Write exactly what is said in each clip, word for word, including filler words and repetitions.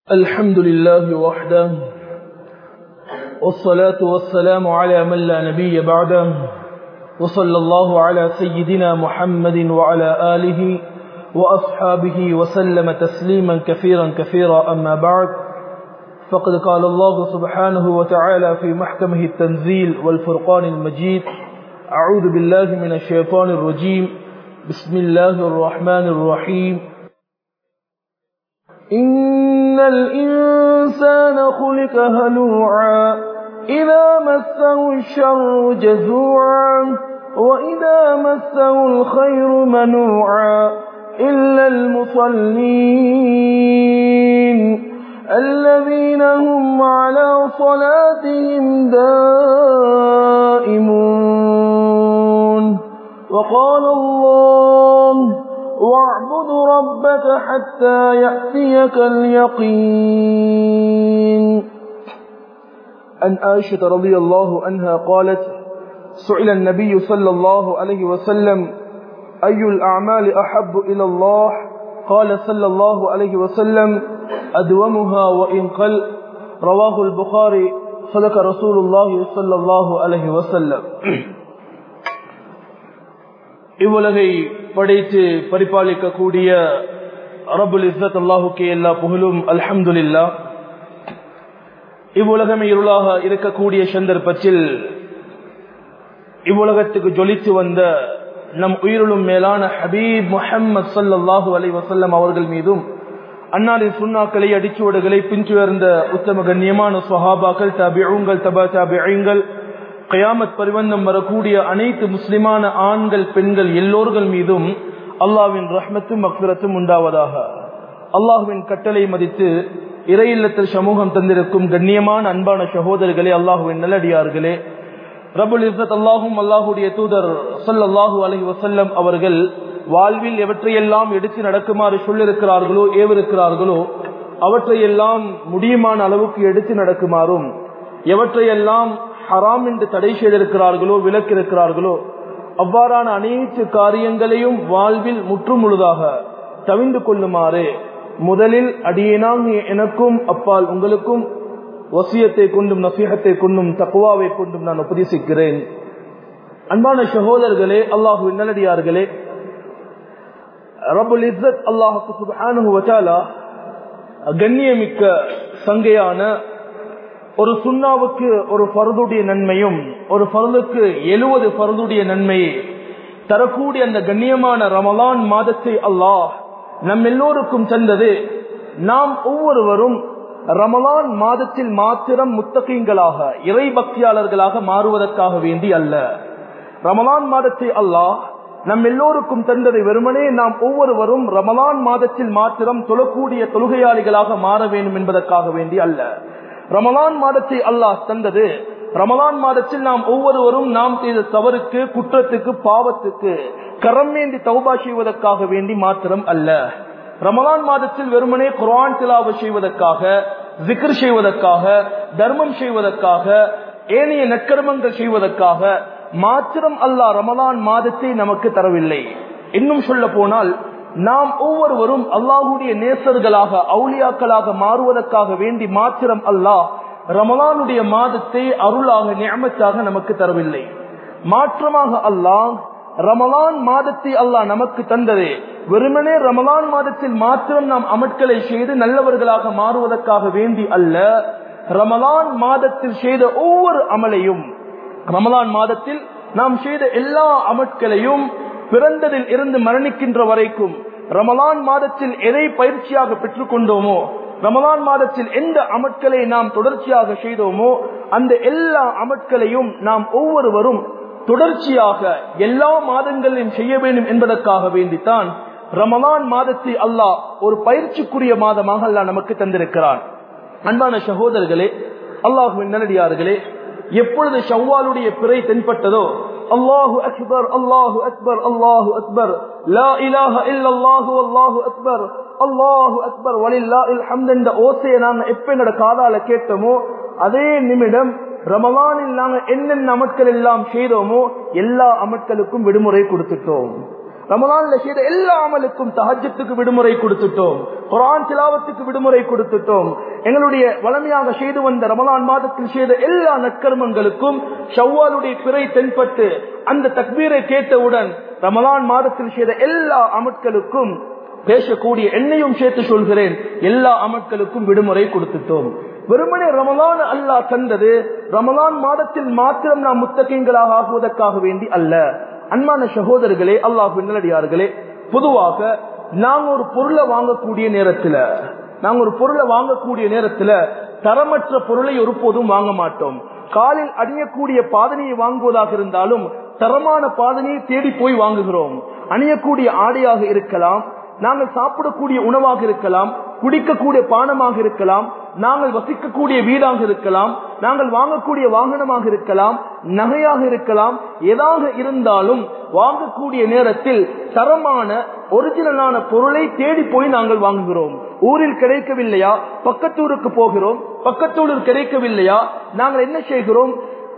الحمد لله وحده والصلاة والسلام على من لا نبي بعده وصلى الله على سيدنا محمد وعلى آله وأصحابه وسلم تسليما كثيرا كثيرا أما بعد فقد قال الله سبحانه وتعالى في محكمه التنزيل والفرقان المجيد أعوذ بالله من الشيطان الرجيم بسم الله الرحمن الرحيم إن الإنسان خلق هلوعا إذا مسه الشر جزوعا وإذا مسه الخير منوعا إلا المصلين الذين هم على صلاتهم دائمون وقال الله واعبد ربك حتى يأتيك اليقين. عن عائشة رضي الله عنها قالت سئل النبي صلى الله عليه وسلم أي الأعمال أحب إلى الله؟ قال صلى الله عليه وسلم أدومها وإن قل. رواه البخاري. صدق رسول الله صلى الله عليه وسلم. இவ்வுலகை படைத்து பரிபாலிக்கக்கூடிய ரப்புல் இஸ்ஸத் அல்லாஹுக்கே எல்லா புகழும் அல்ஹம்துலில்லாஹ். இவ்வுலகமே இருளாக இருக்கக்கூடிய சந்தர்ப்பத்தில் இவ்வுலகத்துக்கு ஜொலித்து வந்த நம் உயிரிலும் மேலான ஹபீப் முஹம்மது ஸல்லல்லாஹு அலைஹி வஸல்லம் அவர்கள் மீதும் அன்னாரின் சுன்னாக்களை அடிச்சுவடுகளை பின்துயர்ந்த உத்தம கண்ணியமான ஸஹாபாக்கள், தபிஊன்கள், தபா தபிஈன்கள், கியாமத் பரிவந்தம் வரக்கூடிய அனைத்து முஸ்லிமான ஆண்கள் பெண்கள் எல்லோர்கள் மீதும் அல்லாஹ்வின் ரஹ்மத்தும் மக்ஃபிரத்தும் உண்டாவதாக. அல்லாஹ்வின் கட்டளை மதித்து இறை இல்லத்தில் சமூகம் தந்திருக்கும் கண்ணியமான அன்பான சகோதரர்களே, அல்லாஹ்வின் நல்லடியார்களே, ரப்புல் இஸ்ஸத் அல்லாஹும் அல்லாஹுடைய தூதர் ஸல்லல்லாஹு அலைஹி வஸல்லம் அவர்கள் வாழ்வில் எவற்றையெல்லாம் எடுத்து நடக்குமாறு சொல்லிருக்கிறார்களோ ஏவிருக்கிறார்களோ அவற்றையெல்லாம் முடியுமான அளவுக்கு எடுத்து நடக்குமாறும், எவற்றையெல்லாம் ஹராம் என்று தடை செய்திருக்கிறார்களோ விலக்கிருக்கிறார்களோ அவ்வாறான அனைத்து காரியங்களையும் வாழ்வில் முற்றுமுழுதாக தவிந்து கொள்ளுமாறு முதலில் அடியேனாக எனக்கும் அப்பால் உங்களுக்கும் வசியத்தை கொண்டும் நசீஹத்தை கொண்டும் தக்வாவை கொண்டும் நான் உபதேசிக்கிறேன். அன்பான சகோதரர்களே, அல்லாஹ்வின் நல்லடியார்களே, ரப்புல் இஸ்ஸத் அல்லாஹ் சுப்ஹானஹு வ தஆலா கண்ணியமிக்க சங்கையான ஒரு சுன்னாவுக்கு ஒரு ஃபர்துடைய நன்மையும் ஒரு ஃபர்துக்கு எழுபது ஃபர்துடைய நன்மையை தரக்கூடிய அந்த கண்ணியமான ரமலான் மாதத்தை அல்லாஹ் நம் எல்லோருக்கும் தந்தது நாம் ஒவ்வொருவரும் ரமலான் மாதத்தில் மாத்திரம் முத்தகீன்களாக இறை பக்தியாளர்களாக மாறுவதற்காக வேண்டி அல்ல. ரமலான் மாதத்தை அல்லாஹ் நம் எல்லோருக்கும் தந்ததை வெறுமனே நாம் ஒவ்வொருவரும் ரமலான் மாதத்தில் மாத்திரம் தொழக்கூடிய தொழுகையாளிகளாக மாற வேண்டும் என்பதற்காக வேண்டி அல்ல. ரமலான் மாதத்தை அல்லாஹ் தந்தது ரமலான் மாதத்தில் நாம் ஒவ்வொருவரும் நாம் செய்த தவறுக்கு, குற்றத்துக்கு, பாவத்துக்கு கரமேந்தி தௌபா செய்வதற்காக வேண்டி மாத்திரம் அல்ல. ரமலான் மாதத்தில் வெறுமனே குர்ஆன் திலாவத் செய்வதற்காக, ஜிக்ர் செய்வதற்காக, தர்மம் செய்வதற்காக, ஏனைய நற்கர்மங்கள் செய்வதற்காக மாத்திரம் அல்லாஹ் ரமலான் மாதத்தை நமக்கு தரவில்லை. இன்னும் சொல்ல போனால் நாம் ஒவ்வொருவரும் அல்லாஹ்வுடைய நேசர்களாக, அவுலியாக்களாக மாறுவதற்காக வேண்டி மாத்திரம் அல்லாஹ் ரமலானுடைய மாதத்தை அருளாக, நிஅமத்தாக நமக்கு தரவில்லை. மாற்றமாக அல்லாஹ் ரமலான் மாதத்தை அல்லாஹ் நமக்கு தந்ததே வெறுமனே ரமலான் மாதத்தில் மாத்திரம் நாம் அமட்களை செய்து நல்லவர்களாக மாறுவதற்காக வேண்டி அல்ல. ரமலான் மாதத்தில் செய்த ஒவ்வொரு அமலையும், ரமலான் மாதத்தில் நாம் செய்த எல்லா அமட்களையும் பிறந்ததில் இருந்து மரணிக்கின்ற வரைக்கும் ரமலான் மாதத்தில் எதை பயிற்சியாக பெற்றுக் கொண்டோமோ, ரமலான் மாதத்தில் எந்த அமட்களை நாம் தொடர்ச்சியாக செய்தோமோ அந்த எல்லா அமட்களையும் நாம் ஒவ்வொருவரும் தொடர்ச்சியாக எல்லா மாதங்களிலும் செய்ய வேண்டும் என்பதற்காக வேண்டித்தான் ரமலான் மாதத்தை அல்லாஹ் ஒரு பயிற்சிக்குரிய மாதமாக அல்லாஹ் நமக்கு தந்திருக்கிறான். அன்பான சகோதரர்களே, அல்லாஹ்வின் நல்லடியார்களே, எப்பொழுது ஷவ்வாலுடைய பிறை தென்பட்டதோ அல்லாஹு அக்பர், அல்லாஹு அக்பர், அல்லாஹு அக்பர், லா இலாஹ இல்லல்லாஹு அல்லாஹு அக்பர், அல்லாஹு அக்பர் வலில்லாஹில் ஹம்த் என்ற ஓசையை நாங்க எப்ப என்னோட காதால கேட்டோமோ அதே நிமிடம் ரமலானில் நாங்க என்னென்ன அமட்கள் எல்லாம் செய்தோமோ எல்லா அமட்களுக்கும் விடுமுறை கொடுத்துட்டோம். ரமலான்ல செய்த எல்லா அமலுக்கும் தஹஜ்ஜுக்கு விடுமுறை கொடுத்துட்டோம், குர்ஆன் திலாவத்துக்கு விடுமுறை கொடுத்துட்டோம். எங்களுடைய வளமையாக செய்து வந்த ரமலான் மாதத்தில் செய்த எல்லா நற்கர்மங்களுக்கும் ஷவ்வாலுடைய பிறை தென்பட்டு அந்த தக்பீரை கேட்டவுடன் ரமலான் மாதத்தில் செய்த எல்லா அமல்களுக்கும் பேசக்கூடிய என்னையும் சேர்த்து சொல்கிறேன், எல்லா அமல்களுக்கும் விடுமுறை கொடுத்துட்டோம். வெறுமனே ரமலான் அல்லாஹ் தந்தது ரமலான் மாதத்தில் மாத்திரம் நாம் முத்தகீன்களாக ஆகுவதற்காக வேண்டி அல்ல. அன்பான சகோதரர்களே, அல்லாஹ்வின் நல்லடியார்களே, பொதுவாக நாங்க ஒரு பொருளை வாங்கக்கூடிய நேரத்துல நாங்க ஒரு பொருளை வாங்கக்கூடிய நேரத்துல தரமற்ற பொருளை ஒருபோதும் வாங்க மாட்டோம். காலில் அணியக்கூடிய பாதனையை வாங்குவதாக இருந்தாலும் தரமான பாதனையை தேடி போய் வாங்குகிறோம். அணியக்கூடிய ஆடையாக இருக்கலாம், நாங்கள் சாப்பிடக்கூடிய உணவாக இருக்கலாம், குடிக்கக்கூடிய பானமாக இருக்கலாம், நாங்கள் வசிக்கக்கூடிய வீடாக இருக்கலாம், நாங்கள் வாங்கக்கூடிய வாகனமாக இருக்கலாம், நகையாக இருக்கலாம், எதாக இருந்தாலும் வாங்கக்கூடிய நேரத்தில் தரமான ஒரிஜினலான பொருளை தேடி போய் நாங்கள் வாங்குகிறோம். ஊரில் கிடைக்கவில்லையா பக்கத்தூருக்கு போகிறோம், பக்கத்தூரில் கிடைக்கவில்லையா நாங்கள் என்ன செய்கிறோம்,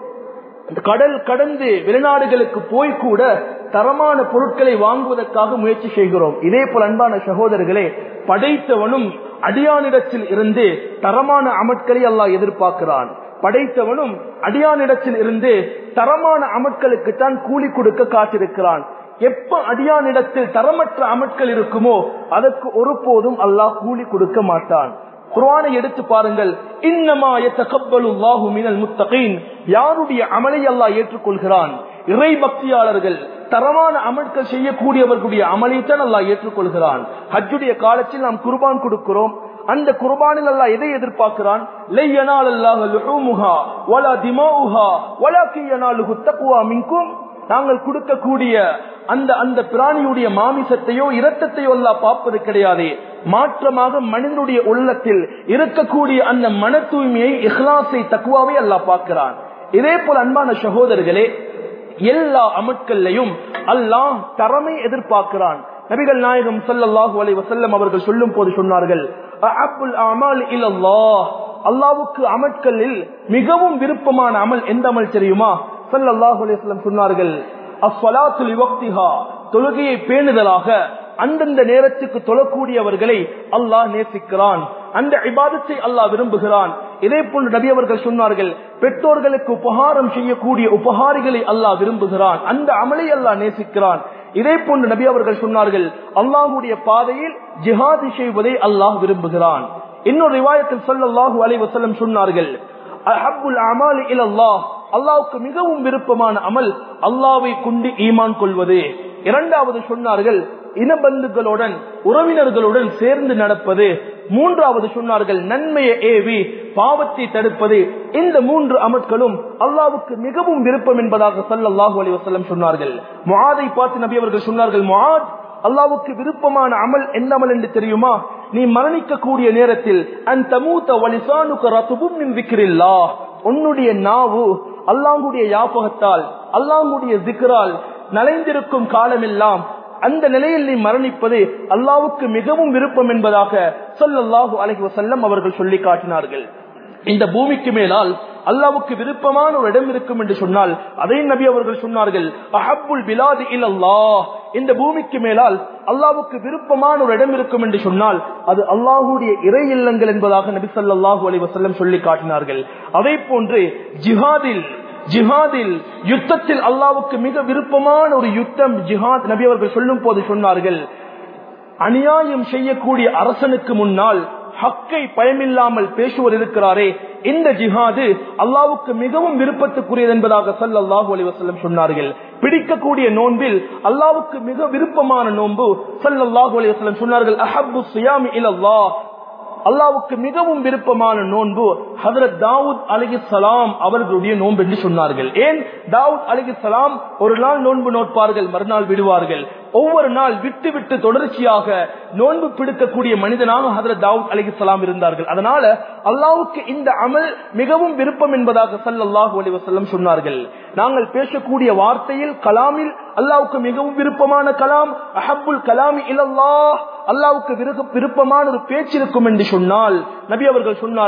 கடல் கடந்து வெளிநாடுகளுக்கு போய் கூட தரமான பொருட்களை வாங்குவதற்காக முயற்சி செய்கிறோம். இதே போல் அன்பான சகோதரர்களே, படைத்தவனும் அடியானிடத்தில் இருந்து தரமான அமட்களை அல்லாஹ் எதிர்பார்க்கிறான். படைத்தவனும் அடியானிடத்தில் இருந்து தரமான அமட்களுக்கு தான் கூலி கொடுக்க காத்திருக்கிறான். எப்ப அடியானிடத்தில் தரமற்ற அமட்கள் இருக்குமோ அதற்கு ஒருபோதும் அல்லாஹ் கூலி கொடுக்க மாட்டான். குர்ஆனை எடுத்து பாருங்கள், இன்னமா யதகப்பலுல்லாஹு மினல் முத்தகீன், யாருடைய அமலை அல்லாஹ் ஏற்றுக்கொள்கிறான், இறை பக்தியாளர்கள் தரமான அமல்கள் செய்யக்கூடியவர்களுடைய அமலைத்தான் அல்லாஹ் ஏற்றுக்கொள்கிறான். ஹஜ்ஜுடைய காலத்தில் நாம் குர்பான் கொடுக்கிறோம், அந்த குர்பானில் அல்லாஹ் எதை எதிர்பார்க்கிறான், லை யனாலல்லாஹு லுஹூமுஹா வலா திமாஉஹா வலாக்கின் யனாலுஹு தக்வா மின்கும், நாங்கள் கொடுக்கக்கூடிய அந்த அந்த பிராணியுடைய மாமிசத்தையோ இரத்தத்தையோ அல்லாஹ் பார்ப்பது கிடையாது, மாற்றமாக மனிதனுடைய உள்ளத்தில் இருக்கக்கூடிய அந்த மன தூய்மையை, இஹ்லாஸை, தக்வாவை அல்லாஹ் பார்க்கிறான். இதே போல அன்பான சகோதரர்களே, எல்லா அமல்களையும் அல்லாஹ் தரமை எதிர்பார்க்கிறான். நபிகள் நாயகம் ஸல்லல்லாஹு அலைஹி வஸல்லம் அவர்கள் சொல்லும் போது சொன்னார்கள், அஹப்புல் அமால் இலல்லாஹ், அல்லாஹ்வுக்கு அமல்களில் மிகவும் விருப்பமான அமல் எந்த அமல் தெரியுமா? ஸல்லல்லாஹு அலைஹி வஸல்லம் சொன்னார்கள், அஸ்ஸலாத்து லிவக்திஹா, தொழுகையை பேணுதலாக அந்தந்த நேரத்துக்கு தொழக்கூடியவர்களை அல்லாஹ் நேசிக்கிறான், அந்த இபாதத்தை அல்லாஹ் விரும்புகிறான். இதே போன்று நபி அவர்கள் சொன்னார்கள், பெற்றோர்களுக்கு உபகாரம் செய்யக்கூடிய உபகாரிகளை அல்லாஹ் விரும்புகிறான், அந்த அமலை அல்லாஹ் நேசிக்கிறான். இதே போன்று நபி அவர்கள் சொன்னார்கள், அல்லாஹ்வுடைய பாதையில் ஜிஹாத் செய்வதை அல்லாஹ் விரும்புகிறான். இன்னொரு ரிவாயத்தில் ஸல்லல்லாஹு அலைஹி வஸல்லம் சொன்னார்கள், அஹப்புல் அமாலி இலல்லாஹ், அல்லாஹ்வுக்கு மிகவும் விருப்பமான அமல் அல்லாஹ்வை கொண்டு ஈமான் கொள்வது. இரண்டாவது சொன்னார்கள், இனபந்துகளுடன் உறவினர்களுடன் சேர்ந்து நடப்பது. மூன்றாவது சொன்னார்கள், நன்மையை ஏவி பாவத்தை தடுப்பது. இந்த மூன்று அமல்களும் அல்லாஹ்வுக்கு மிகவும் விருப்பம் என்பதாக ஸல்லல்லாஹு அலைஹி வஸல்லம் சொன்னார்கள். முஆதை பார்த்து நபி அவர்கள் சொன்னார்கள், முஆத், அல்லாஹ்வுக்கு விருப்பமான அமல் என்ன அமல் என்று தெரியுமா? நீ மரணிக்க கூடிய நேரத்தில் அன் தமூத வலிசானுக ரத்பும் மின் திக்ரில்லாஹ், உன்னுடைய நாவு அல்லாஹ்வுடைய யாபகத்தால், அல்லாஹ்வுடைய திக்ரால் நலைந்திருக்கும் காலமெல்லாம் அந்த நிலையில் நீ மரணிப்பது அல்லாஹ்வுக்கு மிகவும் விருப்பம் என்பதாக ஸல்லல்லாஹு அலைஹி வஸல்லம் அவர்கள் சொல்லி காட்டினார்கள். இந்த பூமிக்கு மேலால் அல்லாஹ்வுக்கு விருப்பமான ஒரு இடம் இருக்கும் என்று சொன்னால் அதை நபி அவர்கள் சொன்னார்கள், அஹப்புல் பிலாதி இலல்லாஹ், இந்த பூமிக்கு மேலால் அல்லாஹ்வுக்கு விருப்பமான ஒரு இடம் இருக்கும் என்று சொன்னால் அது அல்லாஹ்வுடைய இறை இல்லங்கள் என்பதாக நபி ஸல்லல்லாஹு அலைஹி வஸல்லம் சொல்லி காட்டினார்கள். அதே போன்று ஜிஹாதில் ஜிஹாதில் யுத்தத்தில் அல்லாஹ்வுக்கு மிக விருப்பமான ஒரு யுத்தம் ஜிஹாத். நபி அவர்கள் சொல்லும் போது சொன்னார்கள், அநியாயம் செய்யக்கூடிய அரசனுக்கு முன்னால் ஹக்கை பயமில்லாமல் பேசுவர் இருக்கிறாரே, இந்த ஜிஹாது அல்லாஹ்வுக்கு மிகவும் விருப்பத்துக்குரியது என்பதாக ஸல்லல்லாஹு அலைஹி வஸல்லம் சொன்னார்கள். பிடிக்கக்கூடிய நோன்பில் அல்லாஹ்வுக்கு மிக விருப்பமான நோன்பு ஸல்லல்லாஹு அலைஹி வஸல்லம் சொன்னார்கள், அஹப்பு ஸியாமி இலல்லாஹ், அல்லாஹ்வுக்கு மிகவும் விருப்பமான நோன்பு ஹஜ்ரத் தாவூத் அலைஹிஸ்ஸலாம் அவர்களுடைய நோன்பு என்று சொன்னார்கள். ஏன்? தாவூத் அலைஹிஸ்ஸலாம் ஒரு நாள் நோன்பு நோட்பார்கள், மறுநாள் விடுவார்கள். ஒவ்வொரு நாள் விட்டு விட்டு தொடர்ச்சியாக நோன்பு பிடிக்கக்கூடிய மனிதனாக ஹஜ்ரத் தாவூத் அலைஹிஸ்ஸலாம் இருந்தார்கள். அதனால அல்லாஹ்வுக்கு இந்த அமல் மிகவும் விருப்பம் என்பதாக ஸல்லல்லாஹு அலைஹி வஸல்லம் சொன்னார்கள். நாங்கள் பேசக்கூடிய வார்த்தையில் கலாமில் அல்லாஹ்வுக்கு மிகவும் விருப்பமான கலாம் அஹப்புல் கலாமி இலல்லாஹ், அல்லாஹ்வுக்கு விருப்பமான ஒரு பேச்சு இருக்கும் என்று சொன்னால் நபி அவர்கள் சொன்னார்கள்,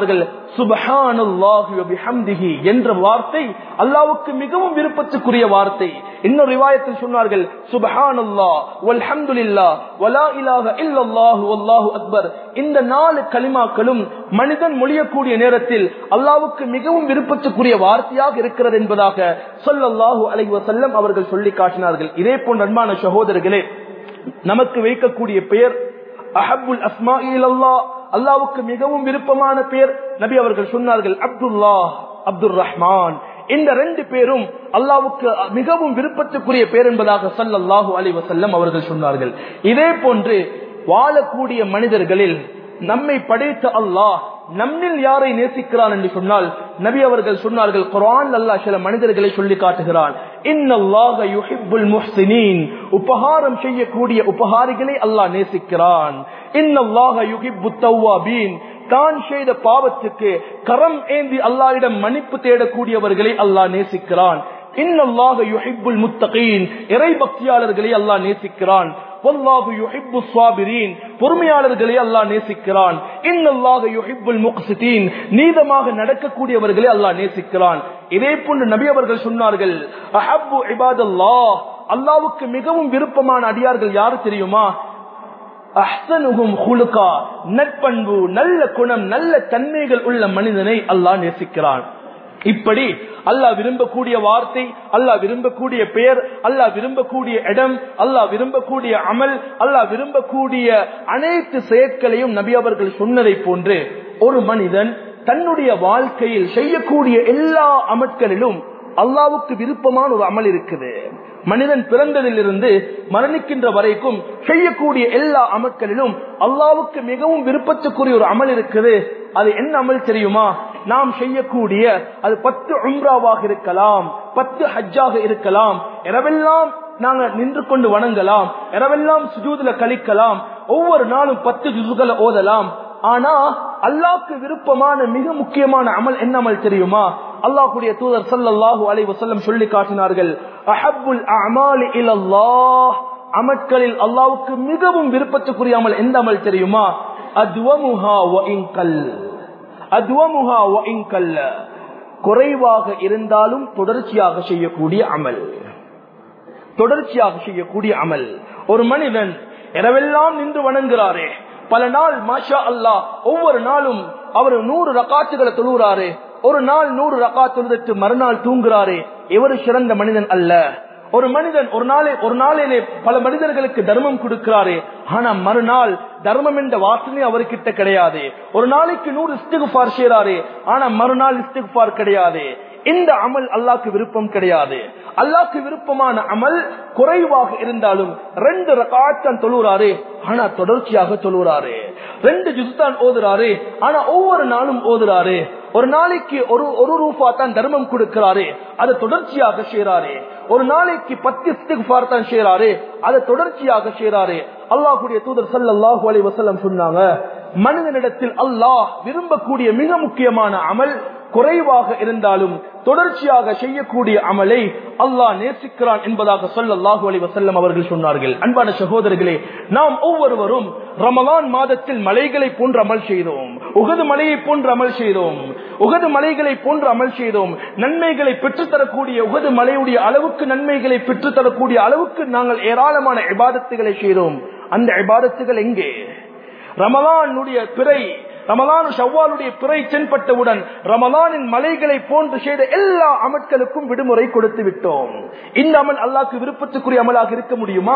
சுப்ஹானல்லாஹி வ பிஹம்திஹி என்ற வார்த்தை அல்லாஹ்வுக்கு மிகவும் விருப்பத்துக்குரிய வார்த்தை. இன்னொரு ரிவாயத்தில் சொன்னார்கள் சுப்ஹானல்லாஹ் வல்ஹம்துலில்லாஹ் வலா இலாஹ இல்லல்லாஹு வல்லாஹு அக்பர். இந்த நாலு கலிமாக்களும் மனிதன் மொழியக்கூடிய நேரத்தில் அல்லாஹ்வுக்கு மிகவும் விருப்பத்துக்குரிய வார்த்தையாக இருக்கிறது என்பதாக ஸல்லல்லாஹு அலைஹி வஸல்லம் அவர்கள் சொல்லி காட்டினார்கள். இதே போன்ற அன்பான சகோதரர்களே, நமக்கு வைக்கக்கூடிய பெயர் அஹப்புல் அஸ்மாஇ இலல்லாஹ், அல்லாஹ்வுக்கு மிகவும் விருப்பமான பெயர். நபி அவர்கள் சொன்னார்கள் அப்துல்லாஹ், அப்துர் ரஹ்மான். இந்த ரெண்டு பேரும் அல்லாஹ்வுக்கு மிகவும் விருப்பத்துக்குரிய பெயர் என்பதாக ஸல்லல்லாஹு அலைஹி வஸல்லம் அவர்கள் சொன்னார்கள். இதே போன்று வாழக்கூடிய மனிதர்களில் நம்மை படைத்த அல்லாஹ் நம்மில் யாரை நேசிக்கிறான் என்று சொன்னால் நபி அவர்கள் சொன்னார்கள், குர்ஆன் அல்லாஹ் சில மனிதர்களை சொல்லி காட்டுகிறான், இன்னல்லாஹ யுஹிப்புல் முஹ்சினீன், உபகாரம் செய்யக்கூடிய உபகாரிகளை அல்லாஹ் நேசிக்கிறான். இன்னல்லாஹ யுஹிப்புத் தவ்வாபீன், தான் செய்த பாவத்துக்கு கரம் ஏந்தி அல்லாஹ்விடம் மன்னிப்பு தேடக்கூடியவர்களை அல்லாஹ் நேசிக்கிறான். இன்னல்லாஹ யுஹிப்புல் முத்தகீன், இறை பக்தியாளர்களை அல்லாஹ் நேசிக்கிறான். வல்லாஹு யுஹிப்புஸ் ஸாபிரீன், பொறுமையாளர்களை அல்லாஹ் நேசிக்கிறான். இன்னல்லாஹ யுஹிப்புல் முக்ஸிதீன், நீதமாக நடக்கக்கூடியவர்களை அல்லாஹ் நேசிக்கிறான். இதே போன்று நபி அவர்கள் சொன்னார்கள், அஹப்பு இபாதல்லாஹ், அல்லாஹ்வுக்கு மிகவும் விருப்பமான அடியார்கள் யாரு தெரியுமா? அஹ்ஸனுஹும் குலுகா, நற்பண்பு, நல்ல குணம், நல்ல தன்மைகள் உள்ள மனிதனை அல்லாஹ் நேசிக்கிறான். இப்படி அல்லாஹ் விரும்பக்கூடிய வார்த்தை, அல்லாஹ் விரும்பக்கூடிய பெயர், அல்லாஹ் விரும்பக்கூடிய இடம், அல்லாஹ் விரும்பக்கூடிய அமல், அல்லாஹ் விரும்பக்கூடிய அனைத்து செயற்களையும் நபி அவர்கள் சொன்னதை போன்று ஒரு மனிதன் தன்னுடைய வாழ்க்கையில் செய்யக்கூடிய எல்லா அமல்களிலும் அல்லாஹ்வுக்கு விருப்பமான ஒரு அமல் இருக்குது. மனிதன் பிறந்ததிலிருந்து மரணிக்கின்ற வரைக்கும் செய்யக்கூடிய எல்லா அமல்களிலும் அல்லாஹ்வுக்கு மிகவும் விருப்பத்துக்குரிய ஒரு அமல் இருக்குது. அது என்ன அமல் தெரியுமா? நாம் செய்யக்கூடிய அது பத்து உம்ராவாக இருக்கலாம், பத்து ஹஜ்ஜாக இருக்கலாம். இரவெல்லாம் நாங்க நின்று கொண்டு வணங்கலாம், இரவெல்லாம் சுஜூதுல கழிக்கலாம், ஒவ்வொரு நாளும் பத்து ஜுசுகளை ஓதலாம். ஆனா அல்லாஹ்க்கு விருப்பமான மிக முக்கியமான அமல் என்ன அமல் தெரியுமா? அல்லாஹ்வுடைய தூதர் ஸல்லல்லாஹு அலைஹி வஸல்லம் சொல்லி காட்டினார்கள், அஹப்புல் அஅமாலி இலல்லாஹ், அமல்களில் அல்லாஹ்வுக்கு மிகவும் விருப்பத்துக்குரிய அமல் எந்த அமல் தெரியுமா? அத்வமுஹா வ இன்கல், அத்வமுஹா வ இன்கல், குறைவாக இருந்தாலும் தொடர்ச்சியாக செய்யக்கூடிய அமல், தொடர்ச்சியாக செய்யக்கூடிய அமல். ஒரு மனிதன் இரவெல்லாம் நின்று வணங்குறாரே, பல நாள் மாஷா அல்லாஹ் ஒவ்வொரு நாளும் அவர் நூறு ரகாத்துகளை தொழுகிறாரே, ஒரு நாள் நூறு ரகாத் தொழுதுட்டு மறுநாள் தூங்குறாரே, இவர் சிறந்த மனிதன் அல்ல. ஒரு மனிதன் ஒரு நாளே ஒரு நாளிலே பல மனிதர்களுக்கு தர்மம் கொடுக்கிறாரே, ஆனா மறுநாள் தர்மம் என்ற வாசனை அவர்கிட்ட கிடையாது. ஒரு நாளைக்கு நூறு இஸ்திக்ஃபார் செய்றாரே, ஆனா மறுநாள் இஸ்திக்ஃபார் கிடையாது. இந்த அமல் அல்லாஹ்க்கு விருப்பம் கிடையாது. அல்லாஹ்க்கு விருப்பமான அமல் குறைவாக இருந்தாலும் ரெண்டு ரகாத் தான் தொழுகிறாரே, ஆனா தொடர்ச்சியாக தொழுகிறாரே. ரெண்டு ஜுஸ் தான் ஓதுறாரு, ஆனா ஒவ்வொரு நாளும் ஓதுறாரு. ஒரு நாளைக்கு ஒரு ஒரு ரூபா தான் தர்மம் கொடுக்கிறாரு, அதை தொடர்ச்சியாக செய்றாரு. ஒரு நாளைக்கு பத்து இஸ்திக்ஃபார் தான் செய்றாரு, அதை தொடர்ச்சியாக செய்றாரு. அல்லாஹ்வுடைய தூதர் ஸல்லல்லாஹு அலைஹி வஸல்லம் சொன்னாங்க, மனிதனிடத்தில் அல்லாஹ் விரும்பக்கூடிய மிக முக்கியமான அமல் குறைவாக இருந்தாலும் தொடர்ச்சியாக செய்யக்கூடிய அமலை அல்லாஹ் நேசிக்கிறான் என்பதாக ஸல்லல்லாஹு அலைஹி வஸல்லம் அவர்கள் சொன்னார்கள். அன்பான சகோதரர்களே, நாம் ஒவ்வொருவரும் ரமலான் மாதத்தில் மலைகளை போன்ற அமல் செய்தோம், உஹது மலையை போன்ற அமல் செய்தோம், உஹது மலைகளை போன்ற அமல் செய்தோம். நன்மைகளை பெற்றுத்தரக்கூடிய உஹது மலையுடைய அளவுக்கு நன்மைகளை பெற்றுத்தரக்கூடிய அளவுக்கு நாங்கள் ஏராளமான இபாதத்துகளை செய்தோம். அந்த இபாதத்துகள் எங்கே? ரமலானுடைய பிறை, ரமலான் ஷவ்வாலுடைய பிறை தென்பட்டவுடன் ரமலானின் மலைகளை போன்று செய்த எல்லா அமல்களுக்கும் விடுமுறை கொடுத்து விட்டோம். இந்த அமல் அல்லாஹ்க்கு விருப்பத்துக்குரிய அமலாக இருக்க முடியுமா?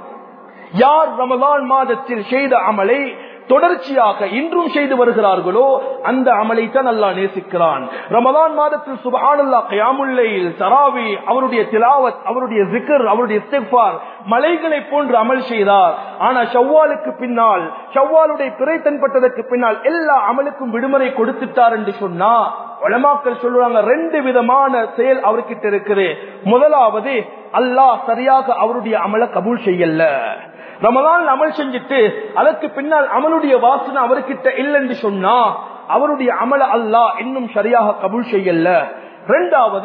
யார் ரமலான் மாதத்தில் செய்த அமலை தொடர்ச்சியாக இன்றும் செய்து வருகிறார்களோ அந்த அமலை தான் அல்லாஹ் நேசிக்கிறான். ரமலான் மாதத்தில் சுப்ஹானல்லாஹ், கியாமுல் லைல், தராவி, அவருடைய திலாவத், அவருடைய zikr, அவருடைய இஸ்திக்ஃபார் மலைகளை போன்று அமல் செய்தார். ஆனா ஷவ்வாலுக்கு பின்னால், ஷவ்வாலுடைய பிறை தென்பட்டதற்கு பின்னால் எல்லா அமலுக்கும் விடுமுறை கொடுத்துட்டார் என்று சொன்னா உலமாக்கள் சொல்றாங்க, ரெண்டு விதமான செயல் அவர்கிட்ட இருக்குது. முதலாவது, அல்லாஹ் சரியாக அவருடைய அமலை கபூல் செய்யல. ரமலான் அமல் செஞ்சுட்டு அதற்கு பின்னால் அமலுடைய வாசனை அவர்கிட்ட இல்லைன்னு சொன்னா அவருடைய அமல அல்லாஹ் இன்னும் சரியாக கபூல் செய்யல. இரண்டாவது,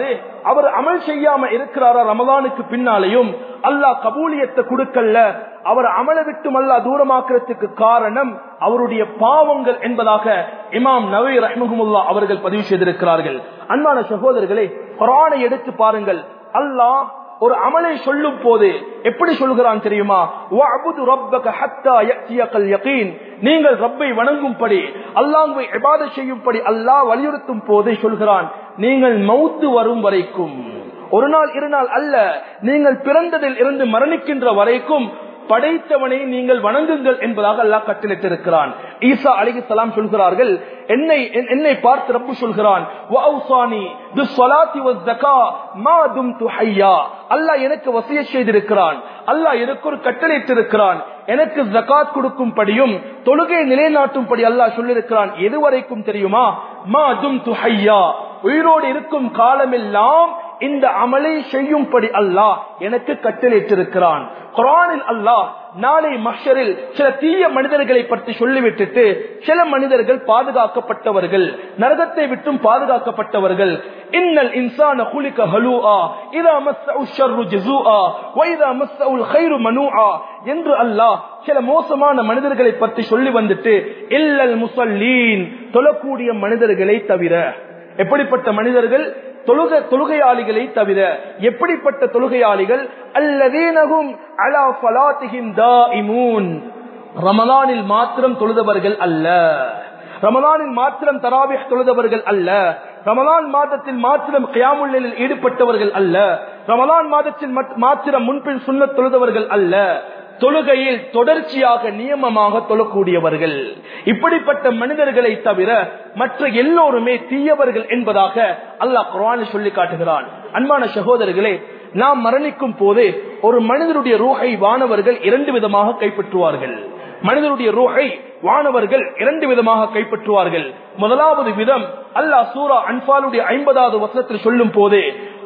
அவர் அமல் செய்யாம இருக்கிறாரா ரமலானுக்கு பின்னாலையும் அல்லாஹ் கபூலியத்தை கொடுக்கல, அவர் அமல விட்டு அல்லாஹ் தூரமாக்குறதுக்கு காரணம் அவருடைய பாவங்கள் என்பதாக இமாம் நவவி ரஹ்மஹுல்லாஹ் அவர்கள் பதிவு செய்திருக்கிறார்கள். அன்பான சகோதரர்களே, குர்ஆனை எடுத்து பாருங்கள். அல்லாஹ் ஒரு அமலை சொல்லும் போது எப்படி சொல்கிறான் தெரியுமா? வஅபுது ரப்பக ஹத்தா யஅதியகல் யகீன். நீங்கள் ரப்பை வணங்கும்படி, அல்லாஹ்வை இபாதத் செய்யும்படி அல்லாஹ் வலியுறுத்தும் போதே சொல்கிறான், நீங்கள் மௌத்து வரும் வரைக்கும், ஒரு நாள் இரு நாள் அல்ல, நீங்கள் பிறந்ததில் இருந்து மரணிக்கின்ற வரைக்கும் படைத்தவனை நீங்கள் வணங்குங்கள் என்பதாக அல்லாஹ் கட்டளையிட்டிருக்கிறான். ஈசா அலைஹிஸ்ஸலாம் சொல்கிறார்கள், என்னை என்னை பார்த்து ரப்பு சொல்கிறான், வஅௌசானி பிஸ்ஸலாத்தி வஸ்ஸகா மா தும்து ஹய்யா. அல்லாஹ் எனக்கு வசியத் செய்திருக்கிறான், அல்லாஹ் எனக்கு ஒரு கட்டளையிட்டிருக்கிறான், எனக்கு ஜகாத் கொடுக்கும்படியும் தொழுகை நிலைநாட்டும்படி அல்லாஹ் சொல்லியிருக்கிறான். எதுவரைக்கும் தெரியுமா? மா தும்து ஹய்யா, உயிரோடு இருக்கும் காலமெல்லாம் இந்த அமலை செய்யும்படி அல்லாஹ் எனக்கு கட்டளையிட்டிருக்கிறான். குர்ஆனில் அல்லாஹ் நாளை மஹ்ஷரில் சில தீய மனிதர்களை பற்றி சொல்லிவிட்டு சில மனிதர்கள் பாதுகாக்கப்பட்டவர்கள், நரகத்தை விட்டும் பாதுகாக்கப்பட்டவர்கள். இன்னல் இன்சான குலிக ஹலூஆ இதா மஸ்ஸஹு ஷர்ரு ஜஸூஆ வ இதா மஸ்ஸஹுல் கைரு மனூஆ என்று அல்லாஹ் சில மோசமான மனிதர்களை பற்றி சொல்லி வந்துட்டு இல்லல் முஸல்லீன், தொழக்கூடிய மனிதர்களை தவிர. எப்படிப்பட்ட மனிதர்கள்? தொழுக தொழுகையாளிகளை தவிர. எப்படிப்பட்ட தொழுகையாளிகள்? அல்லதீனஹும் அலா ஸலாத்திஹிம் தாயிமூன், ரமலானில் மாத்திரம் தொழுதவர்கள் அல்ல, ரமலானில் மாத்திரம் தராவிஹ் தொழுதவர்கள் அல்ல, ரமலான் மாதத்தில் மாத்திரம் கியாமுல் லைலில் ஈடுபட்டவர்கள் அல்ல, ரமலான் மாதத்தில் மாத்திரம் முன்பின் சுன்னத் தொழுதவர்கள் அல்ல, தொழுகையில் தொடர்ச்சியாக நியமமாக தொழக்கூடியவர்கள். இப்படிப்பட்ட மனிதர்களை தவிர மற்ற எல்லோருமே தீயவர்கள் என்பதாக அல்லாஹ் குர்ஆனில் சொல்லி காட்டுகிறான். அன்பான சகோதரர்களே, நாம் மரணிக்கும் போது ஒரு மனிதனுடைய ரூஹை வானவர்கள் இரண்டு விதமாக கைப்பற்றுவார்கள். மனிதனுடைய ரூஹை வானவர்கள் இரண்டு விதமாக கைப்பற்றுவார்கள். முதலாவது விதம் அல்லாஹ் சூரா அன்பாலுடைய ஐம்பதாவது வசனத்தில் சொல்லும் போது,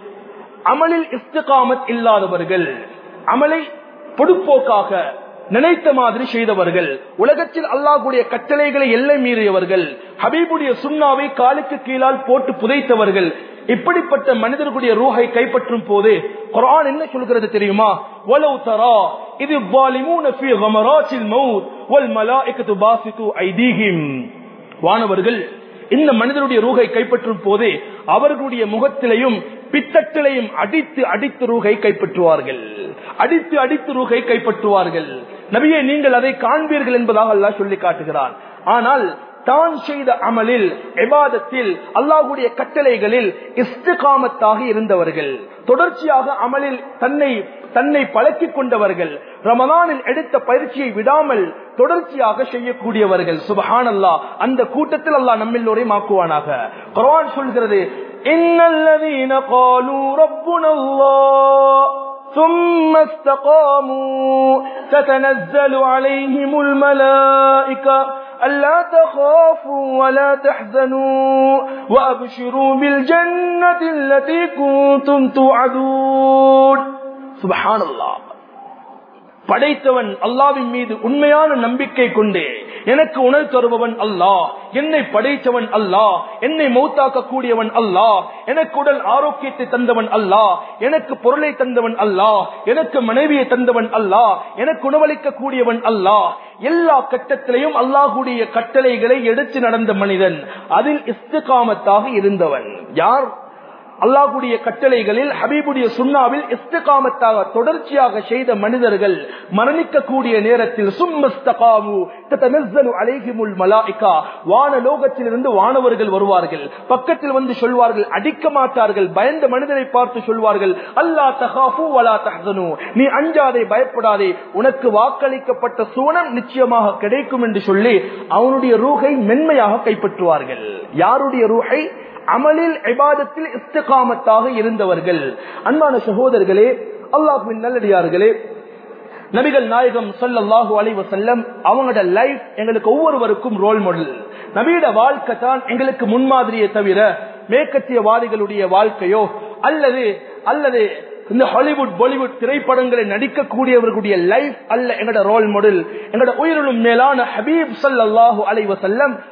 அமலில் இஸ்திகாமத் இல்லாதவர்கள், அமலை பொடுப்போக்காக நினைத்த மாதிரி செய்தவர்கள், உலகத்தில் அல்லாஹ்வுடைய கட்டளைகளை எல்லை மீறியவர்கள், ஹபீபுடைய சுன்னாவை காலுக்கு கீழால் போட்டு புதைத்தவர்கள், இப்படிப்பட்ட மனிதர்களுடைய ரூஹை கைப்பற்றும் போது குர்ஆன் என்ன சொல்கிறது தெரியுமா? வலவ் தரா இது ஸாலிமூன ஃபீ கமராத்தில் மௌத் வல் மலாயிகத்து பாசிது ஐதீஹிம். வானவர்கள் இந்த மனிதனுடைய ரூஹை கைப்பற்றும் போது அவர்களுடைய முகத்திலையும் பித்தட்டிலையும் அடித்து அடித்து ரூஹை கைப்பற்றுவார்கள், அடித்து அடித்து ரூஹை கைப்பற்றுவார்கள். நபியே, நீங்கள் அதை காண்பீர்கள் என்பதாக அல்லாஹ் சொல்லி காட்டுகிறான். ஆனால் தான் செய்த அமலில், இபாதத்தில், அல்லாஹ்வுடைய கட்டளைகளில் இஸ்திகாமத்தாக இருந்தவர்கள், தொடர்ச்சியாக அமலில் தன்னை தன்னை பழக்கிக் கொண்டவர்கள், ரமலானில் எடுத்த பயிற்சியை விடாமல் தொடர்ச்சியாக செய்யக்கூடியவர்கள். சுப்ஹானல்லாஹ், அந்த கூட்டத்தில் அல்லாஹ் நம்மெல்லோரையும் ஆக்குவானாக. குர்ஆன் சொல்கிறது, இன்னல்லதீன காலூ ரப்புனல்லாஹ் ثم استقاموا تتنزل عليهم الملائكة ألا تخافوا ولا تحزنوا وأبشروا بالجنة التي كنتم توعدون. سبحان الله. படைத்தவன் அல்லாஹ்வின் மீது உண்மையான நம்பிக்கை கொண்டு எனக்கு உணவு தருபவன் அல்லாஹ், என்னை படைத்தவன் அல்லாஹ், என்னை மௌத்தாக்க கூடியவன் அல்லாஹ், எனக்கு உடல் ஆரோக்கியத்தை தந்தவன் அல்லாஹ், எனக்கு பொருளை தந்தவன் அல்லாஹ், எனக்கு மனைவியை தந்தவன் அல்லாஹ், எனக்கு உணவளிக்க கூடியவன் அல்லாஹ், எல்லா கட்டத்திலையும் அல்லாஹ்வுடைய கட்டளைகளை எடுத்து நடந்த மனிதன், அதில் இஸ்திகாமத்தாக இருந்தவன். யார்? அல்லாஹ்வுடைய கட்டளைகளில், ஹபீபுடைய சுன்னாவில் இஸ்திகாமத்தாக தொடர்ச்சியாக செய்த மனிதர்கள் மரணிக்கக்கூடிய நேரத்தில் சும்மஸ்தகாமு ததனஸ்ஸலு அலைஹிமுல் மலாயிகா, வானலோகத்திலிருந்து வானவர்கள் வருவார்கள், பக்கத்தில் வந்து சொல்வார்கள், அடிக்க மாட்டார்கள், பயந்த மனிதனை பார்த்து சொல்வார்கள், அல்லா தகாஃபு வலா தஹ்சனு, நீ அஞ்சாதே, பயப்படாதே, உனக்கு வாக்களிக்கப்பட்ட சுவனம் நிச்சயமாக கிடைக்கும் என்று சொல்லி அவனுடைய ரூஹை மென்மையாக கைப்பற்றுவார்கள். யாருடைய ரூஹை? அமலில், இபாதத்தில் இஸ்திகாமத்தாக இருந்தவர்கள். அன்பான சகோதரர்களே, அல்லாஹ்வின் நல்லடியார்களே, நபிகள் நாயகம் ஸல்லல்லாஹு அலைஹி வஸல்லம் அவங்களோட லைஃப் எங்களுக்கு ஒவ்வொருவருக்கும் ரோல் மாடல். நபியோட வாழ்க்கை தான் எங்களுக்கு முன்மாதிரியை தவிர மேற்கத்தியவாதிகளுடைய வாழ்க்கையோ அல்லது அல்லது இந்த ஹாலிவுட் பாலிவுட் திரைப்படங்களை நடிக்கக்கூடியவர்களுடைய லைஃப் அல்ல எங்களோட ரோல் மாடல். எங்களோட உயிரிலும் மேலான ஹபீப் ஸல்லல்லாஹு அலைஹி வஸல்லம்